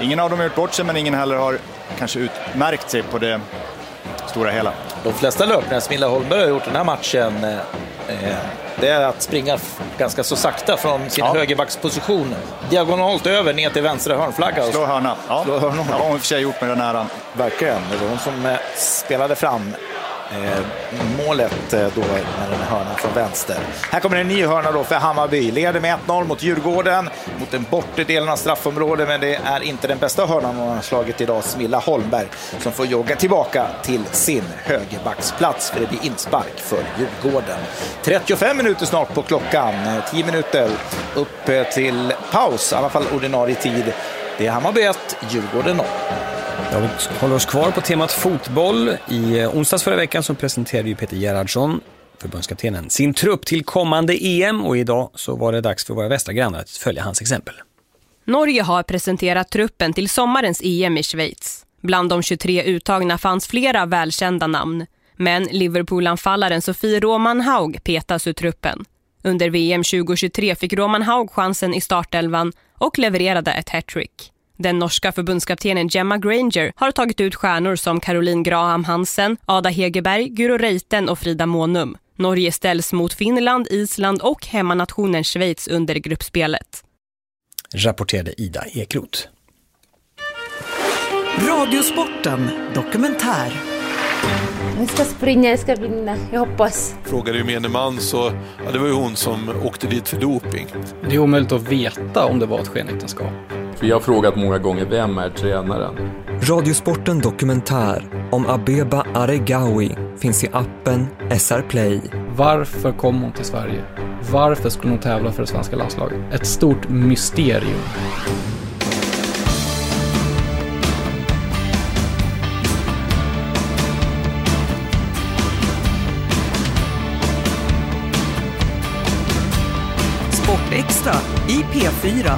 ingen av dem har gjort bort sig, men ingen heller har kanske utmärkt sig på det stora hela. De flesta löpningar Smilla Holmberg har gjort den här matchen, det är att springa ganska så sakta från sin högerbacksposition. Diagonalt över ner till vänstra hörnflagga. Slå hörna. Ja, det har hon för sig gjort med den nära. Verkligen. Det var hon som spelade fram målet då med den hörnan från vänster. Här kommer en ny hörna då för Hammarby. Leder med 1-0 mot Djurgården, mot den bortre delen av straffområdet, men det är inte den bästa hörnan hon har slagit idag. Smilla Holmberg som får jogga tillbaka till sin högerbacksplats, för det blir inspark för Djurgården. 35 minuter snart på klockan, 10 minuter upp till paus, i alla fall ordinarie tid. Det är Hammarby 1, Djurgården 0. Ja, vi håller oss kvar på temat fotboll. I onsdags förra veckan så presenterade ju Peter Gerhardsson, förbundskaptenen, sin trupp till kommande EM, och idag så var det dags för våra västra grannar att följa hans exempel. Norge har presenterat truppen till sommarens EM i Schweiz. Bland de 23 uttagna fanns flera välkända namn, men Liverpool-anfallaren Sofie Roman Haug petas ur truppen. Under VM 2023 fick Roman Haug chansen i startelvan och levererade ett hattrick. Den norska förbundskaptenen Gemma Granger har tagit ut stjärnor som Caroline Graham Hansen, Ada Hegerberg, Guro Reiten och Frida Månum. Norge ställs mot Finland, Island och hemmanationen Schweiz under gruppspelet. Rapporterade Ida Ekroth. Radiosporten dokumentär. Jag ska springa, jag ska vinna, jag hoppas. Frågade ju mene man så, det var ju hon som åkte dit för doping. Det är omöjligt att veta om det var ett skenäktenskap. Vi har frågat många gånger, vem är tränaren? Radiosporten dokumentär om Abeba Aregawi finns i appen SR Play. Varför kom hon till Sverige? Varför skulle hon tävla för det svenska landslaget? Ett stort mysterium. Extra i P4.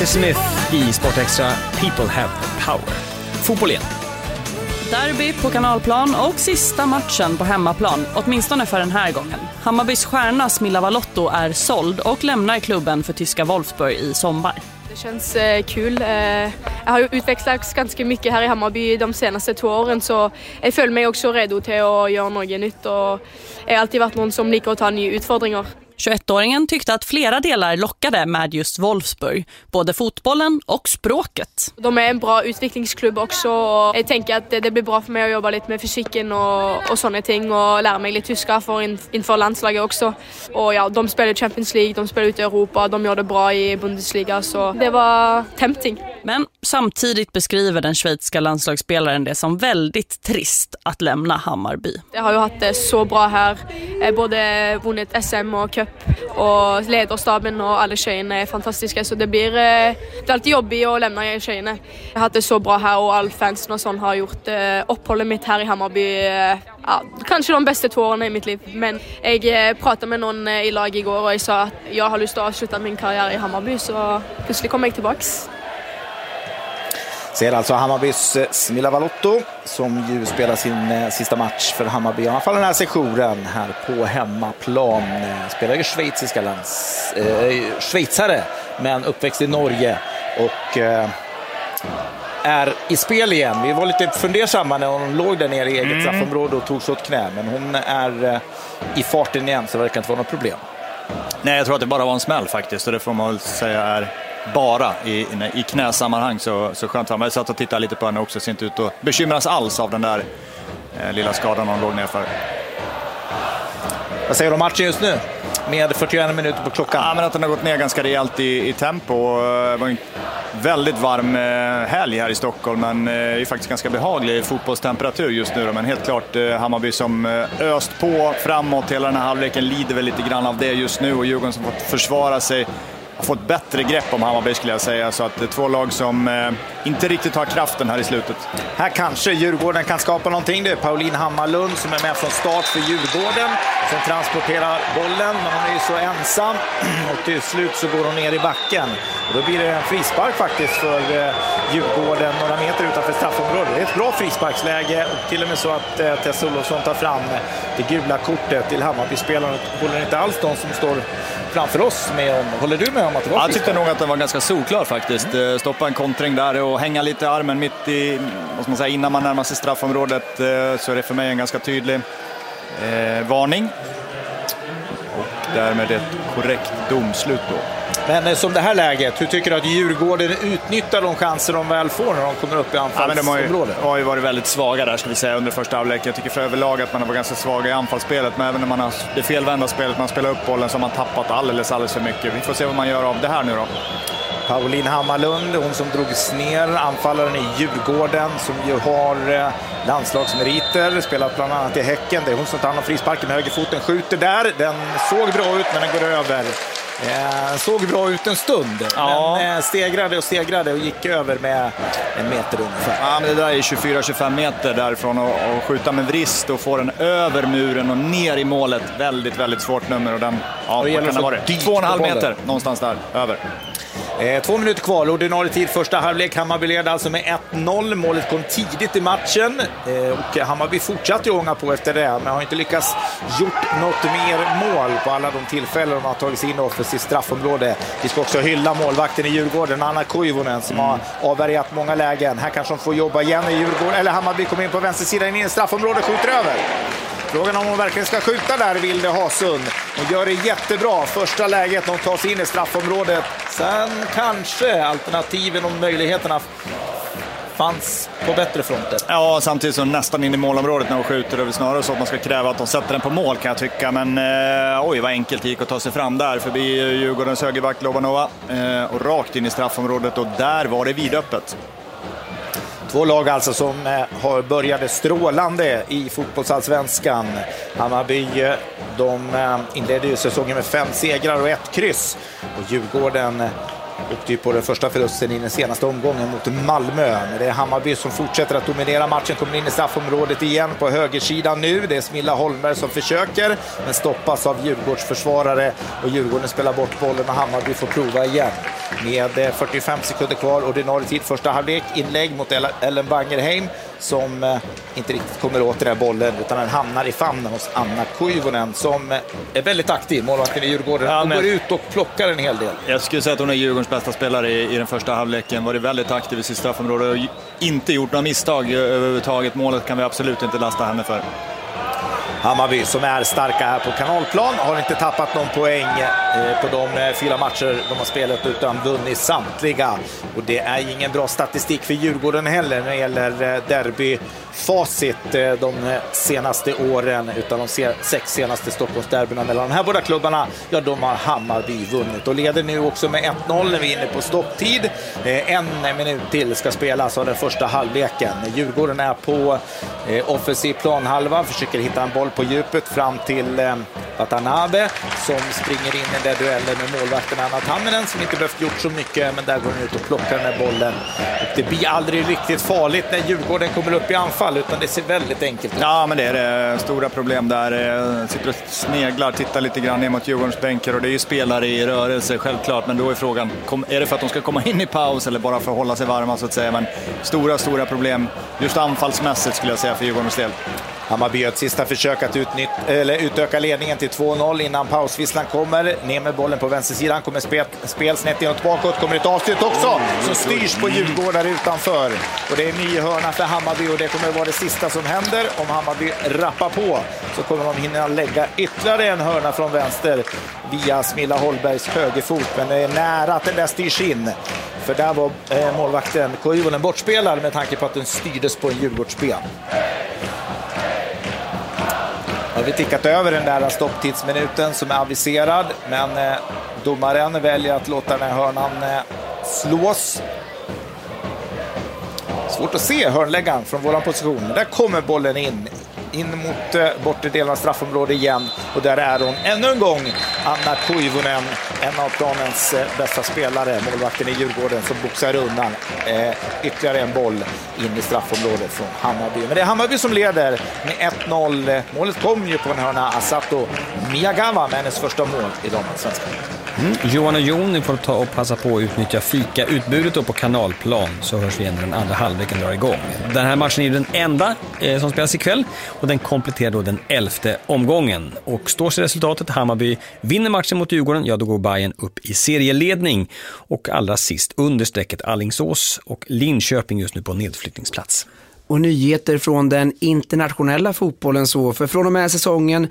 Peter Smith i Sportextra. People have the power. Fotboll igen. Derby på Kanalplan och sista matchen på hemmaplan, åtminstone för den här gången. Hammarbys stjärna Smilla Valotto är såld och lämnar klubben för tyska Wolfsburg i sommar. Det känns kul. Jag har utvecklats ganska mycket här i Hammarby de senaste 2 åren, så jag följer mig också redo till att göra något nytt och jag har alltid varit någon som liker att ta nya utfordringar. 21-åringen tyckte att flera delar lockade med just Wolfsburg, både fotbollen och språket. De är en bra utvecklingsklubb också och jag tänker att det blir bra för mig att jobba lite med fysiken och sådana ting och lära mig lite tyska inför landslaget också. Och ja, de spelar Champions League, de spelar ute i Europa, de gör det bra i Bundesliga, så det var tempting. Men samtidigt beskriver den schweiziska landslagsspelaren det som väldigt trist att lämna Hammarby. Jag har ju haft det så bra här, både vunnit SM och cup och ledarstaben och alla tjejerna är fantastiska, så det är alltid jobbigt att lämna tjejerna. Jag har haft det så bra här och all fansen och sånt har gjort uppehållet mitt här i Hammarby kanske de bästa 2 åren i mitt liv. Men jag pratade med någon i lag igår och jag sa att jag har lust att avsluta min karriär i Hammarby, så plötsligt kommer jag tillbaks. Ser alltså Hammarbys Smilla Valotto som ju spelar sin sista match för Hammarby. I alla fall den här sessionen här på hemmaplan. Spelar ju schweizare men uppväxt i Norge och är i spel igen. Vi var lite fundersamma när hon låg där nere i eget straffområde och tog så åt knä. Men hon är i farten igen, så det verkar inte vara något problem. Nej, jag tror att det bara var en smäll faktiskt. Och det får man väl säga är bara i knäsammanhang så skönt. Jag satt och tittade lite på henne också. Ser inte ut att bekymras alls av den där lilla skadan hon låg ner för. Vad säger du om matchen just nu? Med 41 minuter på klockan. Ja, men att den har gått ner ganska rejält i tempo. Det var en väldigt varm helg här i Stockholm, men det är faktiskt ganska behaglig fotbollstemperatur just nu. Men helt klart Hammarby som öst på framåt. Hela den här halvleken lider väl lite grann av det just nu, och Djurgården som fått försvara sig har fått bättre grepp om Hammarby, skulle jag säga. Så att det är 2 lag som inte riktigt har kraften här i slutet. Här kanske Djurgården kan skapa någonting. Det är Pauline Hammarlund som är med från start för Djurgården, som transporterar bollen, men hon är ju så ensam och till slut så går hon ner i backen. Och då blir det en frispark faktiskt för Djurgården några meter utanför straffområdet. Det är ett bra frisparksläge och till och med så att Tess Olofsson tar fram det gula kortet till Hammarby-spelarna. Håller inte alls de som står framför oss med om. Håller du med om att det var Jag tyckte nog att den var ganska solklar faktiskt. Stoppa en kontring där och hänga lite armen mitt i, måste man säga, innan man närmar sig straffområdet, så är det för mig en ganska tydlig varning. Och därmed ett korrekt domslut då. Men som det här läget, hur tycker du att Djurgården utnyttjar de chanser de väl får när de kommer upp i anfallsområdet? De har ju varit väldigt svaga där, ska vi säga, under första halvlek. Jag tycker för överlag att man var ganska svaga i anfallsspelet, men även när man har det felvända spelet, man spelar upp bollen, så har man tappat alldeles för mycket. Vi får se vad man gör av det här nu då. Pauline Hammarlund, hon som drogs ner, anfallaren i Djurgården som ju har landslagsmeriter, spelat bland annat i Häcken. Det är hon som tar hand om frisparken med högerfoten, skjuter där. Den såg bra ut, men den går över. Såg bra ut en stund, men stegrade och gick över med 1 meter ungefär. Ja, men det där är 24-25 meter därifrån och skjuta med vrist och få den över muren och ner i målet. Väldigt, väldigt svårt nummer, och den kan det vara 2,5 meter någonstans där över. 2 minuter kvar, ordinarie tid första halvlek. Hammarby leder alltså med 1-0. Målet kom tidigt i matchen och Hammarby fortsatte ju ånga på efter det, men har inte lyckats gjort något mer mål på alla de tillfällen de har tagit sig in offensivt straffområde. Vi ska också hylla målvakten i Djurgården, Anna Koivunen, som har avvärjat många lägen. Här kanske de får jobba igen i Djurgården, eller Hammarby kommer in på vänstersidan in i straffområdet, skjuter över. Frågan om hon verkligen ska skjuta där, Vilde Hasund. Hon gör det jättebra. Första läget när hon tar sig in i straffområdet. Sen kanske alternativen och möjligheterna fanns på bättre fronter. Ja, samtidigt som nästan in i målområdet när hon skjuter, över snarare så att man ska kräva att de sätter den på mål, kan jag tycka. Men oj, vad enkelt det gick att ta sig fram där förbi Djurgårdens högerback Lobanova och rakt in i straffområdet, och där var det vidöppet. 2 lag alltså som har började strålande i fotbollsallsvenskan. Hammarby, de inledde ju säsongen med 5 segrar och 1 kryss. Och Djurgården åkte ju på den första förlusten i den senaste omgången mot Malmö. Det är Hammarby som fortsätter att dominera matchen, kommer in i straffområdet igen på högersidan nu. Det är Smilla Holmberg som försöker, men stoppas av Djurgårds försvarare och Djurgården spelar bort bollen och Hammarby får prova igen. Med 45 sekunder kvar, ordinarie tid, första halvlek, inlägg mot Ellen Wangerheim som inte riktigt kommer åt den här bollen utan den hamnar i famnen hos Anna Koivunen som är väldigt aktiv, målvakten i Djurgården, och går ut och plockar en hel del. Jag skulle säga att hon är Djurgårdens bästa spelare i den första halvleken, var det väldigt aktiv i sitt straffområde och inte gjort några misstag överhuvudtaget. Målet kan vi absolut inte lasta henne för. Hammarby som är starka här på Kanalplan har inte tappat någon poäng på de 4 matcher de har spelat utan vunnit samtliga. Och det är ingen bra statistik för Djurgården heller när det gäller derbyfacit de senaste åren, utan de 6 senaste Stockholmsderbyna mellan de här båda klubbarna, ja, de har Hammarby vunnit och leder nu också med 1-0 när vi är inne på stopptid. 1 minut till ska spelas av den första halvleken. Djurgården är på offensiv planhalva, försöker hitta en boll på djupet fram till Watanabe som springer in i den duellen med målvakten Anna Tamminen som inte behövt gjort så mycket, men där går han ut och plockar den här bollen. Och det blir aldrig riktigt farligt när Djurgården kommer upp i anfall, utan det ser väldigt enkelt ut. Ja, men det är det stora problem där. Sitter och sneglar, tittar lite grann ner mot Djurgårdens bänkar och det är ju spelare i rörelse självklart, men då är frågan, är det för att de ska komma in i paus eller bara för att hålla sig varma så att säga, men stora problem just anfallsmässigt skulle jag säga för Djurgårdens del. Hammarby gör ett sista försök att utöka ledningen till 2-0 innan pausvisslan kommer. Ner med bollen på vänstersidan, kommer spel snett inåt bakåt, kommer ett avslut också som styrs på Djurgårdar utanför. Och det är ny hörna för Hammarby och det kommer att vara det sista som händer. Om Hammarby rappar på så kommer de hinna lägga ytterligare en hörna från vänster via Smilla Holbergs högerfot, men det är nära att den där styrs in. För där var målvakten Koivunen bortspelad med tanke på att den styrdes på en Djurgårdsben. Har vi tickat över den där stopptidsminuten som är aviserad, men domaren väljer att låta den här hörnan slås. Svårt att se hörnläggaren från våran position. Där kommer bollen in mot bortre delen av straffområdet igen, och där är hon ännu en gång, Anna Koivunen, en av planens bästa spelare, målvakten i Djurgården, som boxar undan ytterligare en boll in i straffområdet från Hammarby. Men det är Hammarby som leder med 1-0. Målet kom ju på en hörna Asato Miyagawa med hennes första mål i de svenska. Johan och Jon, ni får ta och passa på att utnyttja fika-utbudet då på Kanalplan, så hörs vi igen när den andra halvleken drar igång. Den här matchen är den enda som spelas ikväll och den kompletterar då den 11:e omgången. Och står sig resultatet, Hammarby vinner matchen mot Djurgården, ja då går Bayern upp i serieledning. Och allra sist understrecket Alingsås och Linköping just nu på nedflyttningsplats. Och nyheter från den internationella fotbollen så, för från och med säsongen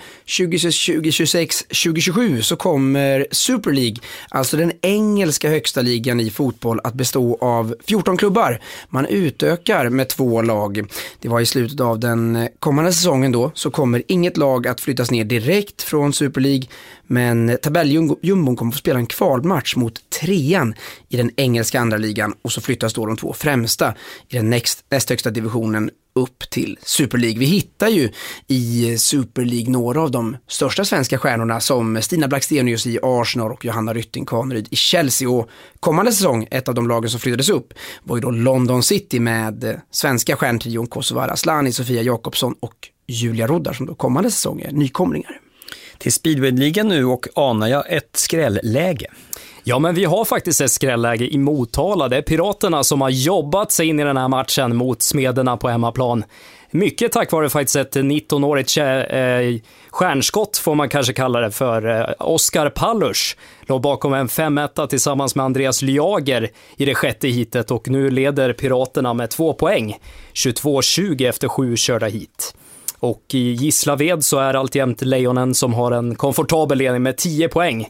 2026-2027 så kommer Super League, alltså den engelska högsta ligan i fotboll, att bestå av 14 klubbar. Man utökar med 2 lag. Det var i slutet av den kommande säsongen då, så kommer inget lag att flyttas ner direkt från Super League, men tabelljumbon kommer att få spela en kvalmatch mot 3:an i den engelska andra ligan, och så flyttas då de 2 främsta i den näst högsta divisionen upp till Super League. Vi hittar ju i Super League några av de största svenska stjärnorna som Stina Blackstenius i Arsenal och Johanna Rytting-Kaneryd i Chelsea, och kommande säsong, ett av de lagen som flyttades upp var ju då London City med svenska stjärntrion Kosovare Asllani, Sofia Jakobsson och Julia Roddar som då kommande säsong är nykomlingar. Till Speedway-ligan nu, och anar jag ett skrällläge? Ja, men vi har faktiskt ett skrälläge i Motala. Det är Piraterna som har jobbat sig in i den här matchen mot Smederna på hemmaplan. Mycket tack vare faktiskt ett 19-årigt stjärnskott får man kanske kalla det för. Oskar Pallers låg bakom en 5-1 tillsammans med Andreas Lyager i det 6:e heatet, och nu leder Piraterna med 2 poäng. 22-20 efter 7 körda hit. Och i Gislaved så är alltjämt Lejonen som har en komfortabel ledning med 10 poäng.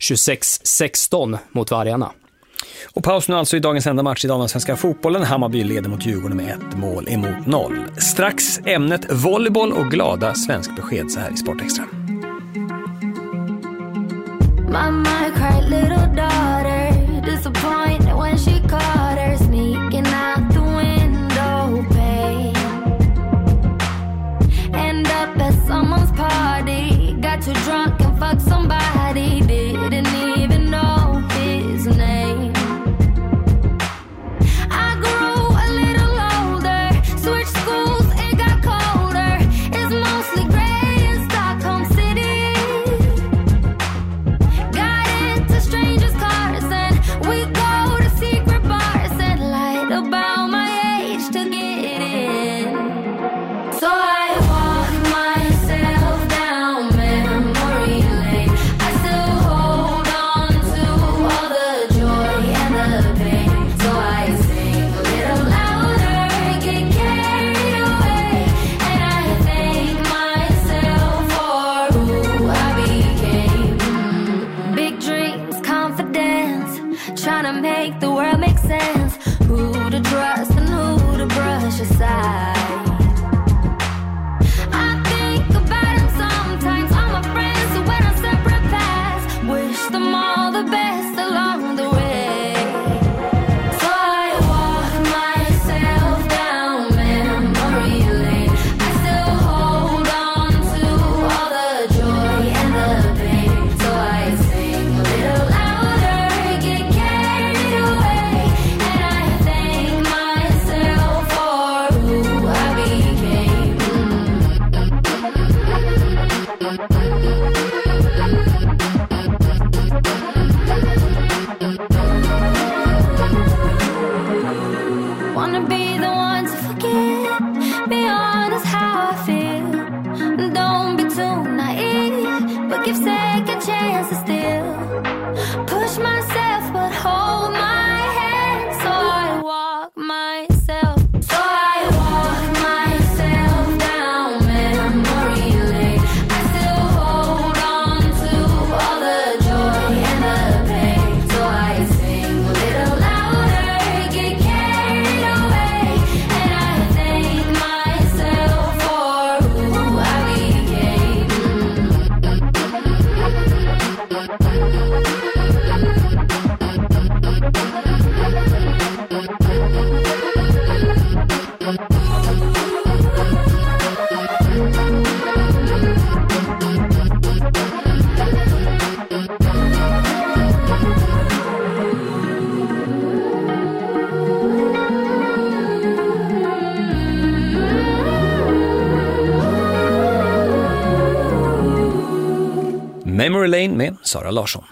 26-16 mot Vargarna. Och paus nu alltså i dagens enda match i dagens svenska fotbollen. Hammarby leder mot Djurgården med 1 mål emot 0. Strax ämnet volleyboll och glada svensk besked så här i Sportextra. Mama cried little daughter, disappointed when she caught her sneaking out the window pane. End up at someone's party, got too drunk and fucked somebody, didn't even know his name. Wanna be the one to forget, be honest how I feel. Don't be too naive, but give second chances still. Push myself but hold my hand, so I walk myself. So I walk myself down memory lane. I still hold on to all the joy and the pain. So I sing a little louder, get carried away, and I thank myself for who I became. Memory Lane med Sara Larsson.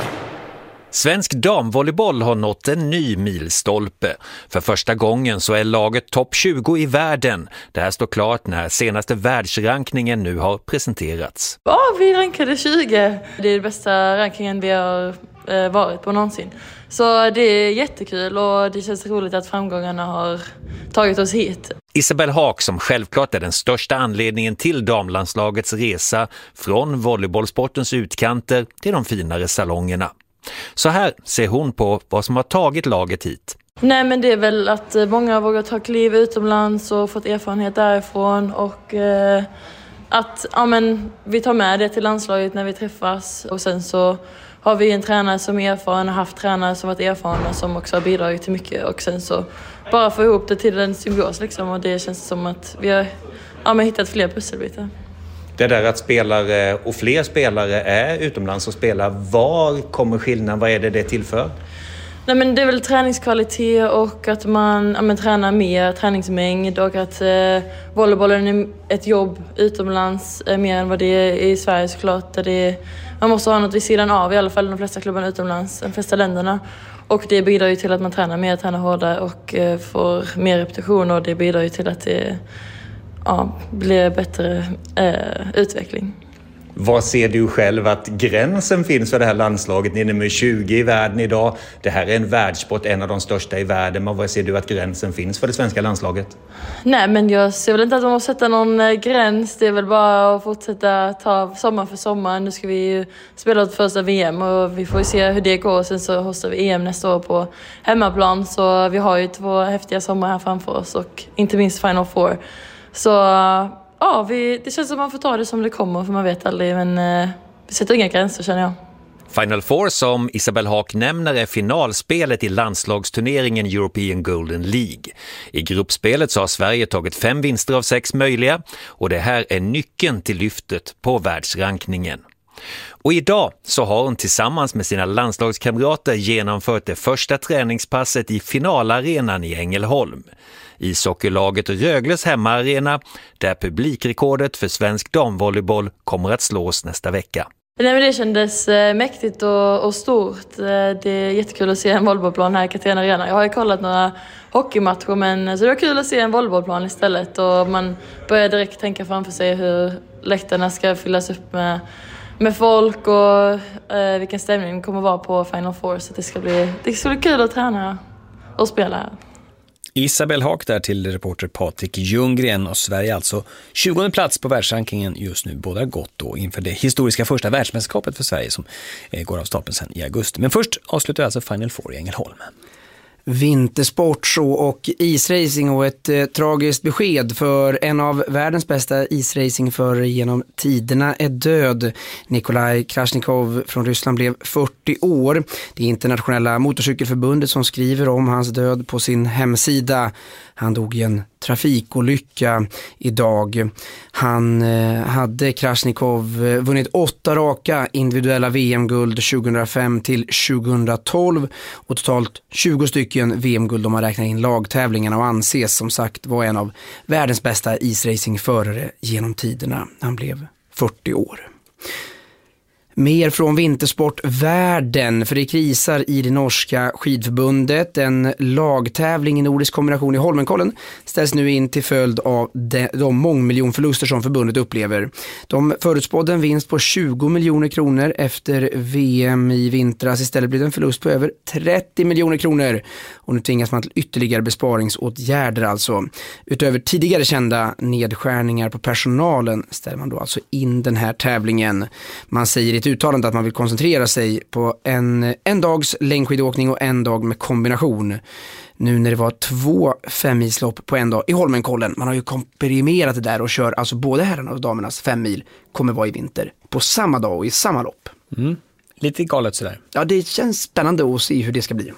Svensk damvolleyboll har nått en ny milstolpe. För första gången så är laget topp 20 i världen. Det här står klart när senaste världsrankningen nu har presenterats. Ja, vi rankade 20. Det är den bästa rankingen vi har varit på någonsin. Så det är jättekul och det känns roligt att framgångarna har tagit oss hit. Isabelle Haak, som självklart är den största anledningen till damlandslagets resa från volleybollsportens utkanter till de finare salongerna. Så här ser hon på vad som har tagit laget hit. Nej, men det är väl att många har vågat ta kliv utomlands och fått erfarenhet därifrån och att vi tar med det till landslaget när vi träffas. Och sen så har vi en tränare som är erfaren och haft tränare som varit erfarna som också har bidragit till mycket. Och sen så bara få ihop det till en symbios liksom, och det känns som att vi har hittat fler pusselbitar. Det där att spelare och fler spelare är utomlands och spelar, var kommer skillnaden? Vad är det tillför? Nej, men det är väl träningskvalitet och att man tränar mer träningsmängd och att volleybollen är ett jobb utomlands mer än vad det är i Sverige såklart. Där man måste ha något vid sidan av, i alla fall de flesta klubbarna utomlands, de flesta länderna. Och det bidrar ju till att man tränar mer, tränar hårdare och får mer repetition, och det bidrar ju till att det blir bättre utveckling. Vad ser du själv att gränsen finns för det här landslaget? Ni är nummer 20 i världen idag. Det här är en världssport, en av de största i världen. Men vad ser du att gränsen finns för det svenska landslaget? Nej, men jag ser väl inte att man måste sätta någon gräns. Det är väl bara att fortsätta ta sommar för sommar. Nu ska vi ju spela åt första VM och vi får se hur det går. Sen så hostar vi EM nästa år på hemmaplan. Så vi har ju 2 häftiga sommar här framför oss och inte minst Final Four. Så det känns som att man får ta det som det kommer, för man vet aldrig, men vi sätter inga gränser, känner jag. Final Four, som Isabelle Haak nämner, är finalspelet i landslagsturneringen European Golden League. I gruppspelet så har Sverige tagit 5 vinster av 6 möjliga, och det här är nyckeln till lyftet på världsrankningen. Och idag så har hon tillsammans med sina landslagskamrater genomfört det första träningspasset i finalarenan i Ängelholm. Ishockeylaget Rögles hemmaarena, där publikrekordet för svensk damvolleyboll kommer att slås nästa vecka. Nej, men det kändes mäktigt och stort. Det är jättekul att se en volleybollplan här i Katarina Arena. Jag har ju kollat några hockeymatcher, men så det var kul att se en volleybollplan istället. Och man börjar direkt tänka framför sig hur läktarna ska fyllas upp med folk och vilken stämning kommer vara på Final Four. Så det ska bli kul att träna och spela här. Isabelle Haak där till reporter Patrik Ljunggren, och Sverige alltså 20:e plats på världsrankingen just nu, båda gott då inför det historiska första världsmästerskapet för Sverige som går av stapeln sen i augusti. Men först avslutar alltså Final Four i Ängelholm. Vintersport så och isracing, och ett tragiskt besked för en av världens bästa isracingförare genom tiderna är död. Nikolaj Krasnikov från Ryssland blev 40 år. Det är Internationella motorcykelförbundet som skriver om hans död på sin hemsida. Han dog i en trafikolycka idag. Han hade Krasnikov vunnit 8 raka individuella VM-guld 2005 till 2012 och totalt 20 stycken VM-guld om man räknar in lagtävlingarna, och anses som sagt vara en av världens bästa isracingförare genom tiderna. Han blev 40 år. Mer från vintersportvärlden, för det krisar i det norska skidförbundet. En lagtävling i nordisk kombination i Holmenkollen ställs nu in till följd av de mångmiljonförluster som förbundet upplever. De förutspådde en vinst på 20 miljoner kronor efter VM i vintras. Istället blir det en förlust på över 30 miljoner kronor. Och nu tvingas man till ytterligare besparingsåtgärder alltså. Utöver tidigare kända nedskärningar på personalen ställer man då alltså in den här tävlingen. Man säger i ett uttalande att man vill koncentrera sig på en dags längdskidåkning och en dag med kombination. Nu när det var 2 5-milslopp på en dag i Holmenkollen. Man har ju komprimerat det där och kör alltså både herrarna och damernas 5 mil kommer vara i vinter på samma dag och i samma lopp. Lite galet sådär. Ja, det känns spännande att se hur det ska bli.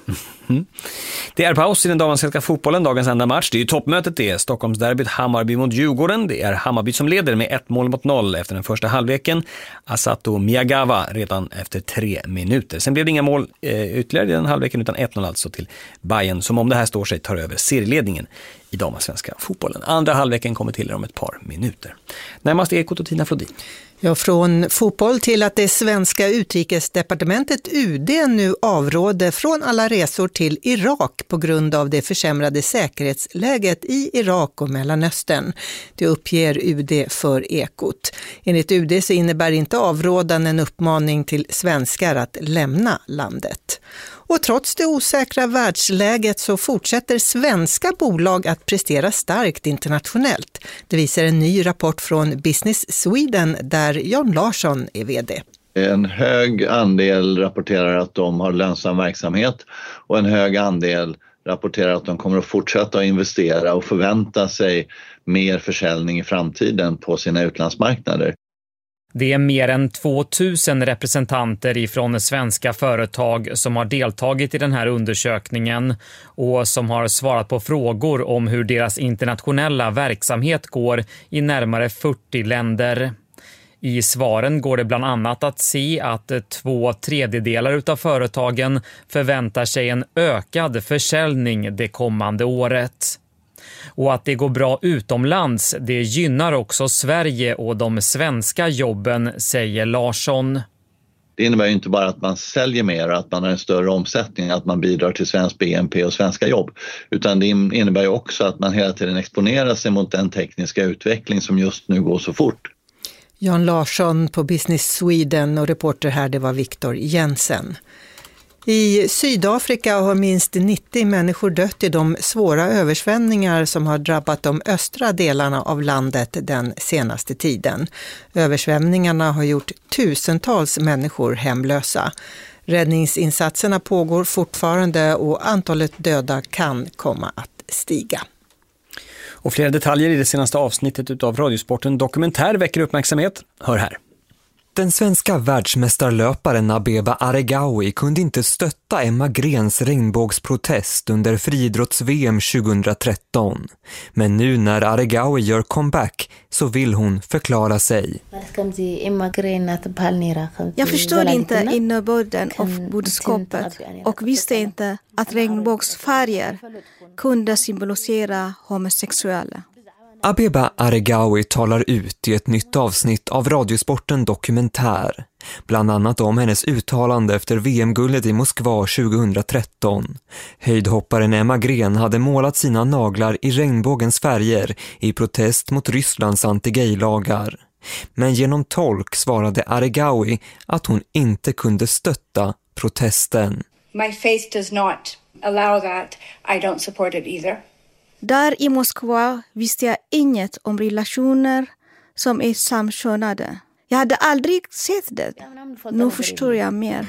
Det är paus i den damallsvenska fotbollen, dagens enda match. Det är ju toppmötet det är. Stockholmsderbyt Hammarby mot Djurgården. Det är Hammarby som leder med 1-0 efter den första halvleken. Asato Miyagawa redan efter 3 minuter. Sen blev det inga mål ytterligare i den halvleken utan 1-0 alltså till Bayern som om det här står sig tar över serieledningen i damallsvenska fotbollen. Andra halvleken kommer till om ett par minuter. Närmast Ekot och Tina Flodin. Ja, från fotboll till att det svenska utrikesdepartementet UD nu avråder från alla resor till Irak på grund av det försämrade säkerhetsläget i Irak och Mellanöstern. Det uppger UD för Ekot. Enligt UD så innebär inte avrådan en uppmaning till svenskar att lämna landet. Och trots det osäkra världsläget så fortsätter svenska bolag att prestera starkt internationellt. Det visar en ny rapport från Business Sweden där Jan Larsson är vd. En hög andel rapporterar att de har lönsam verksamhet och en hög andel rapporterar att de kommer att fortsätta att investera och förvänta sig mer försäljning i framtiden på sina utlandsmarknader. Det är mer än 2000 representanter ifrån svenska företag som har deltagit i den här undersökningen och som har svarat på frågor om hur deras internationella verksamhet går i närmare 40 länder. I svaren går det bland annat att se att 2/3 utav företagen förväntar sig en ökad försäljning det kommande året. Och att det går bra utomlands, det gynnar också Sverige och de svenska jobben, säger Larsson. Det innebär ju inte bara att man säljer mer och att man har en större omsättning, att man bidrar till svensk BNP och svenska jobb. Utan det innebär ju också att man hela tiden exponerar sig mot den tekniska utveckling som just nu går så fort. Jan Larsson på Business Sweden och reporter här det var Viktor Jensen. I Sydafrika har minst 90 människor dött i de svåra översvämningar som har drabbat de östra delarna av landet den senaste tiden. Översvämningarna har gjort tusentals människor hemlösa. Räddningsinsatserna pågår fortfarande och antalet döda kan komma att stiga. Och flera detaljer i det senaste avsnittet av Radiosporten Dokumentär väcker uppmärksamhet. Hör här. Den svenska världsmästarlöparen Abeba Aregawi kunde inte stötta Emma Grens regnbågsprotest under friidrotts-VM 2013. Men nu när Aregawi gör comeback så vill hon förklara sig. Jag förstod inte innebörden av budskapet och visste inte att regnbågsfärger kunde symbolisera homosexuella. Abeba Aregawi talar ut i ett nytt avsnitt av Radiosporten Dokumentär. Bland annat om hennes uttalande efter VM-guldet i Moskva 2013. Höjdhopparen Emma Gren hade målat sina naglar i regnbågens färger i protest mot Rysslands anti-gay-lagar. Men genom tolk svarade Aregawi att hon inte kunde stötta protesten. My faith does not allow that. I don't support it either. Där i Moskva visste jag inget om relationer som är samkönade. Jag hade aldrig sett det. Nu förstår jag mer.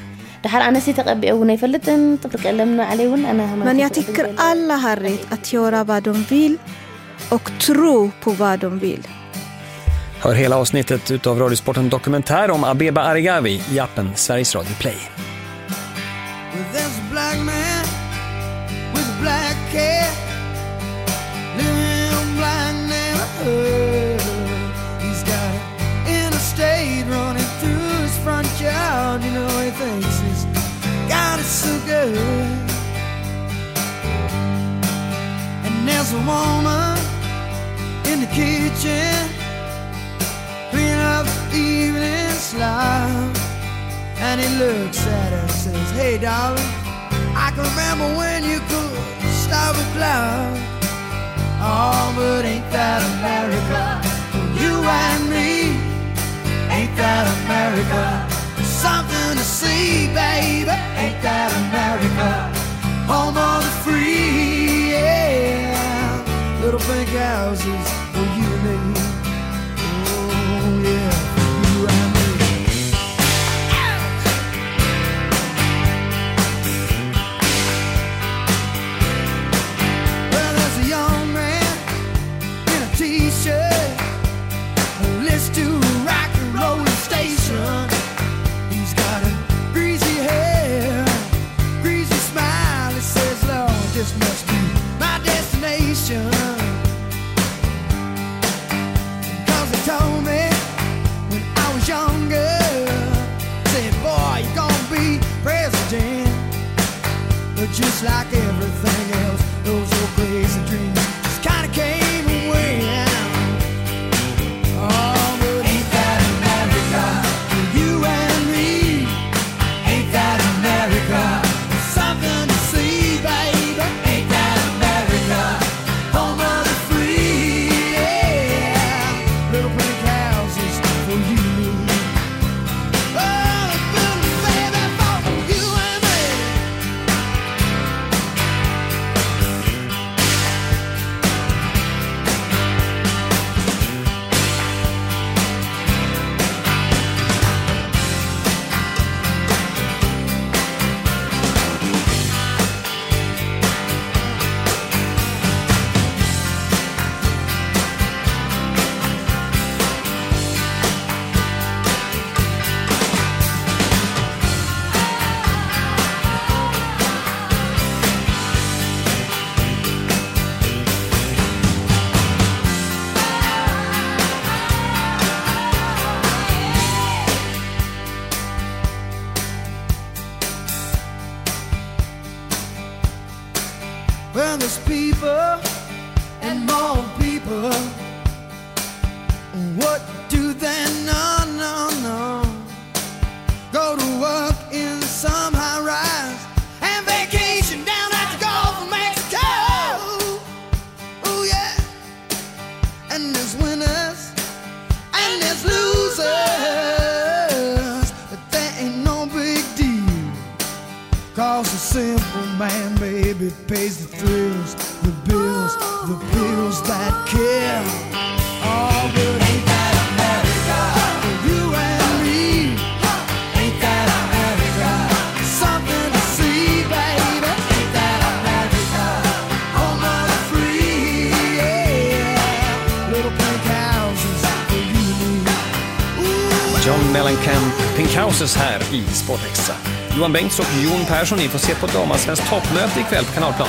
Men jag tycker alla har rätt att göra vad de vill och tro på vad de vill. Hör hela avsnittet utav Radiosporten Dokumentär om Abeba Aregawi i appen Sveriges Radio Play. He's got an interstate running through his front yard. You know he thinks he's got it so good. And there's a woman in the kitchen cleaning up the he looks at her and says, hey darling, I can remember when you could stop a cloud. Oh, but ain't that America? For you and me, ain't that America? Something to see, baby, ain't that America? Home of the free, yeah. Little pink houses for you and me. Oh, yeah, for you and me. Well, there's a young man in a t-shirt who listens to a rock and roll station. He's got a greasy hair, greasy smile. He says, Lord, this must be my destination. Cause they told me when I was younger, said, boy, you're gonna be president. But just like everything else, those old crazy dreams just kinda came and went. Oh, but ain't that America? For you and me, ain't that America? Something to see, baby, ain't that America? Home of the free, yeah. Little pink houses for you and me. Oh, little baby, for you and me. Well, there's people and more people. What do they know? No. Go to work in some high rise and vacation down at the Gulf of Mexico. Oh yeah. And there's winners and there's losers, but that ain't no big deal. Cause the simple man, baby, pays the thrills, the bills that kill. Oh, but ain't that America? For you and me, ain't that America? Something to see, baby, ain't that America? Home of the free, yeah. Little pink houses for you and me. John Mellencamp, Pink Houses här i Sport Extra. Johan Bengts och Jon Persson, ni får se på Damallsvenskt toppmöte ikväll på Kanalplan.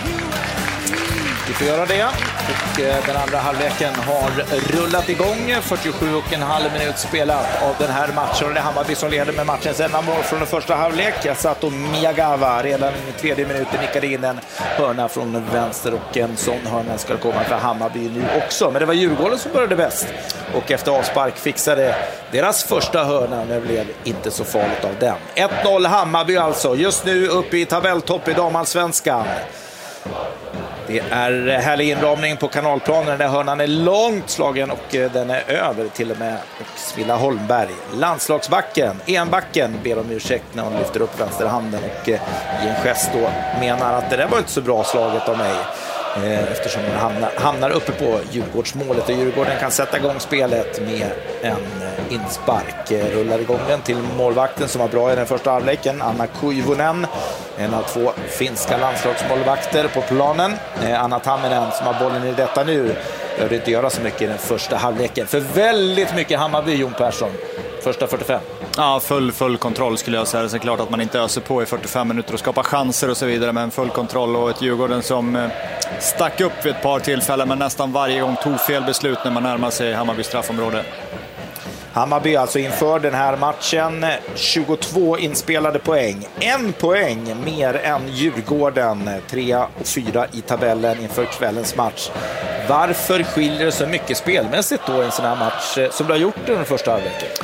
Vi får göra det. Och den andra halvleken har rullat igång. 47,5 minuter spelat av den här matchen. Och det är Hammarby som leder med matchens enda mål från den första halvlek. Sato Miyagawa redan i tredje minuten nickade in en hörna från vänster. Och en sån hörna ska komma för Hammarby nu också. Men det var Djurgården som började bäst. Och efter avspark fixade deras första hörna. Det blev inte så farligt av den. 1-0 Hammarby alltså. Just nu uppe i tabelltopp i Damallsvenskan. Det är härlig inramning på kanalplanen. Den där hörnan är långt slagen och den är över till och med Svilla Holmberg. Landslagsbacken, enbacken, ber om ursäkt när hon lyfter upp vänsterhanden och i en gest då menar att det där var inte så bra slaget av mig. Eftersom hon hamnar uppe på Djurgårdsmålet och Djurgården kan sätta igång spelet med en inspark. Rullar igång den till målvakten som var bra i den första halvleken, Anna Kuivunen, en av två finska landslagsmålvakter på planen. Anna Tamminen som har bollen i detta nu behöver inte göra så mycket i den första halvleken. För väldigt mycket Hammarby, Jon Persson. Första 45. Ja, full kontroll skulle jag säga. Det är klart att man inte öser på i 45 minuter och skapar chanser och så vidare, men full kontroll och ett Djurgården som stack upp vid ett par tillfällen men nästan varje gång tog fel beslut när man närmar sig Hammarby straffområde. Hammarby alltså inför den här matchen 22 inspelade poäng. 1 poäng mer än Djurgården, 3 och 4 i tabellen inför kvällens match. Varför skiljer det så mycket spelmässigt då i en sån här match som du har gjort i den första halvleken?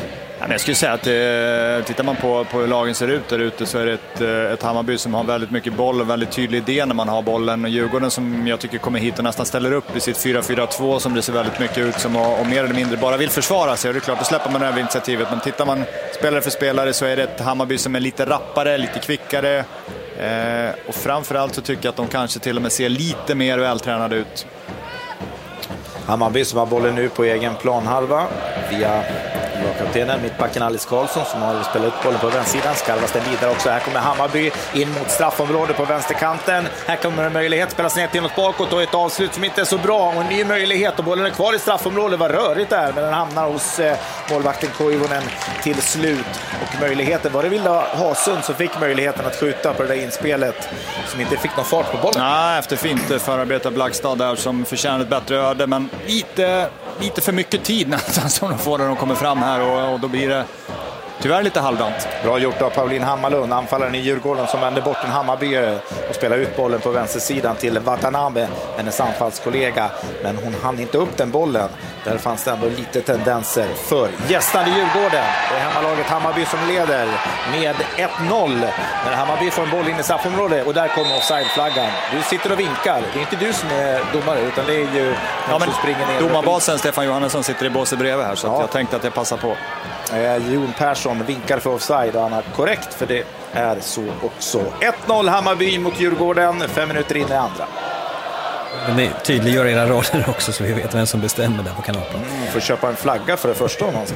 Jag skulle säga att tittar man på hur lagen ser ut där ute, så är det ett Hammarby som har väldigt mycket boll och väldigt tydlig idé när man har bollen. Och Djurgården som jag tycker kommer hit och nästan ställer upp i sitt 4-4-2 som det ser väldigt mycket ut som, och mer eller mindre bara vill försvara sig. Och det är klart, då släpper man över initiativet. Men tittar man spelare för spelare så är det ett Hammarby som är lite rappare, lite kvickare. Och framförallt så tycker jag att de kanske till och med ser lite mer vältränade ut. Hammarby som har bollen nu på egen planhalva via lagkaptenen, mittbacken Alice Karlsson som har spelat ut bollen på vänstersidan. Skarvas den vidare också. Här kommer Hammarby in mot straffområdet på vänsterkanten. Här kommer en möjlighet, spelas ner till något bakåt och ett avslut som inte är så bra. Och en ny möjlighet och bollen är kvar i straffområdet. Var rörigt där, men den hamnar hos målvakten Koivunen till slut. Och möjligheten var det Vilda Hasund som fick möjligheten att skjuta på det där inspelet som inte fick någon fart på bollen. Nej, efter fint förarbete Blackstad där som förtjänar ett bättre öde, men lite för mycket tid nästan som de får när de kommer fram här och då blir det tyvärr lite halvdant. Bra gjort av Pauline Hammarlund, anfallaren i Djurgården som vänder bort en Hammarbyare och spelar ut bollen på vänstersidan till Watanabe, hennes anfallskollega, men hon hann inte upp den bollen. Där fanns det ändå lite tendenser för gästande Djurgården. Det är hemmalaget Hammarby som leder med 1-0 när Hammarby får en boll in i straffområdet och där kommer offside-flaggan. Du sitter och vinkar. Det är inte du som är domare utan det är ju som springer ner. Domarbasen Stefan Johansson sitter i båset bredvid här så att jag tänkte att jag passar på. Jon Persson vinkar för offside och han är korrekt för det är så också. 1-0 Hammarby mot Djurgården, 5 minuter in i andra. Men tydliggör era roller också så vi vet vem som bestämmer där på kanalplan. Får köpa en flagga för det första om man ska.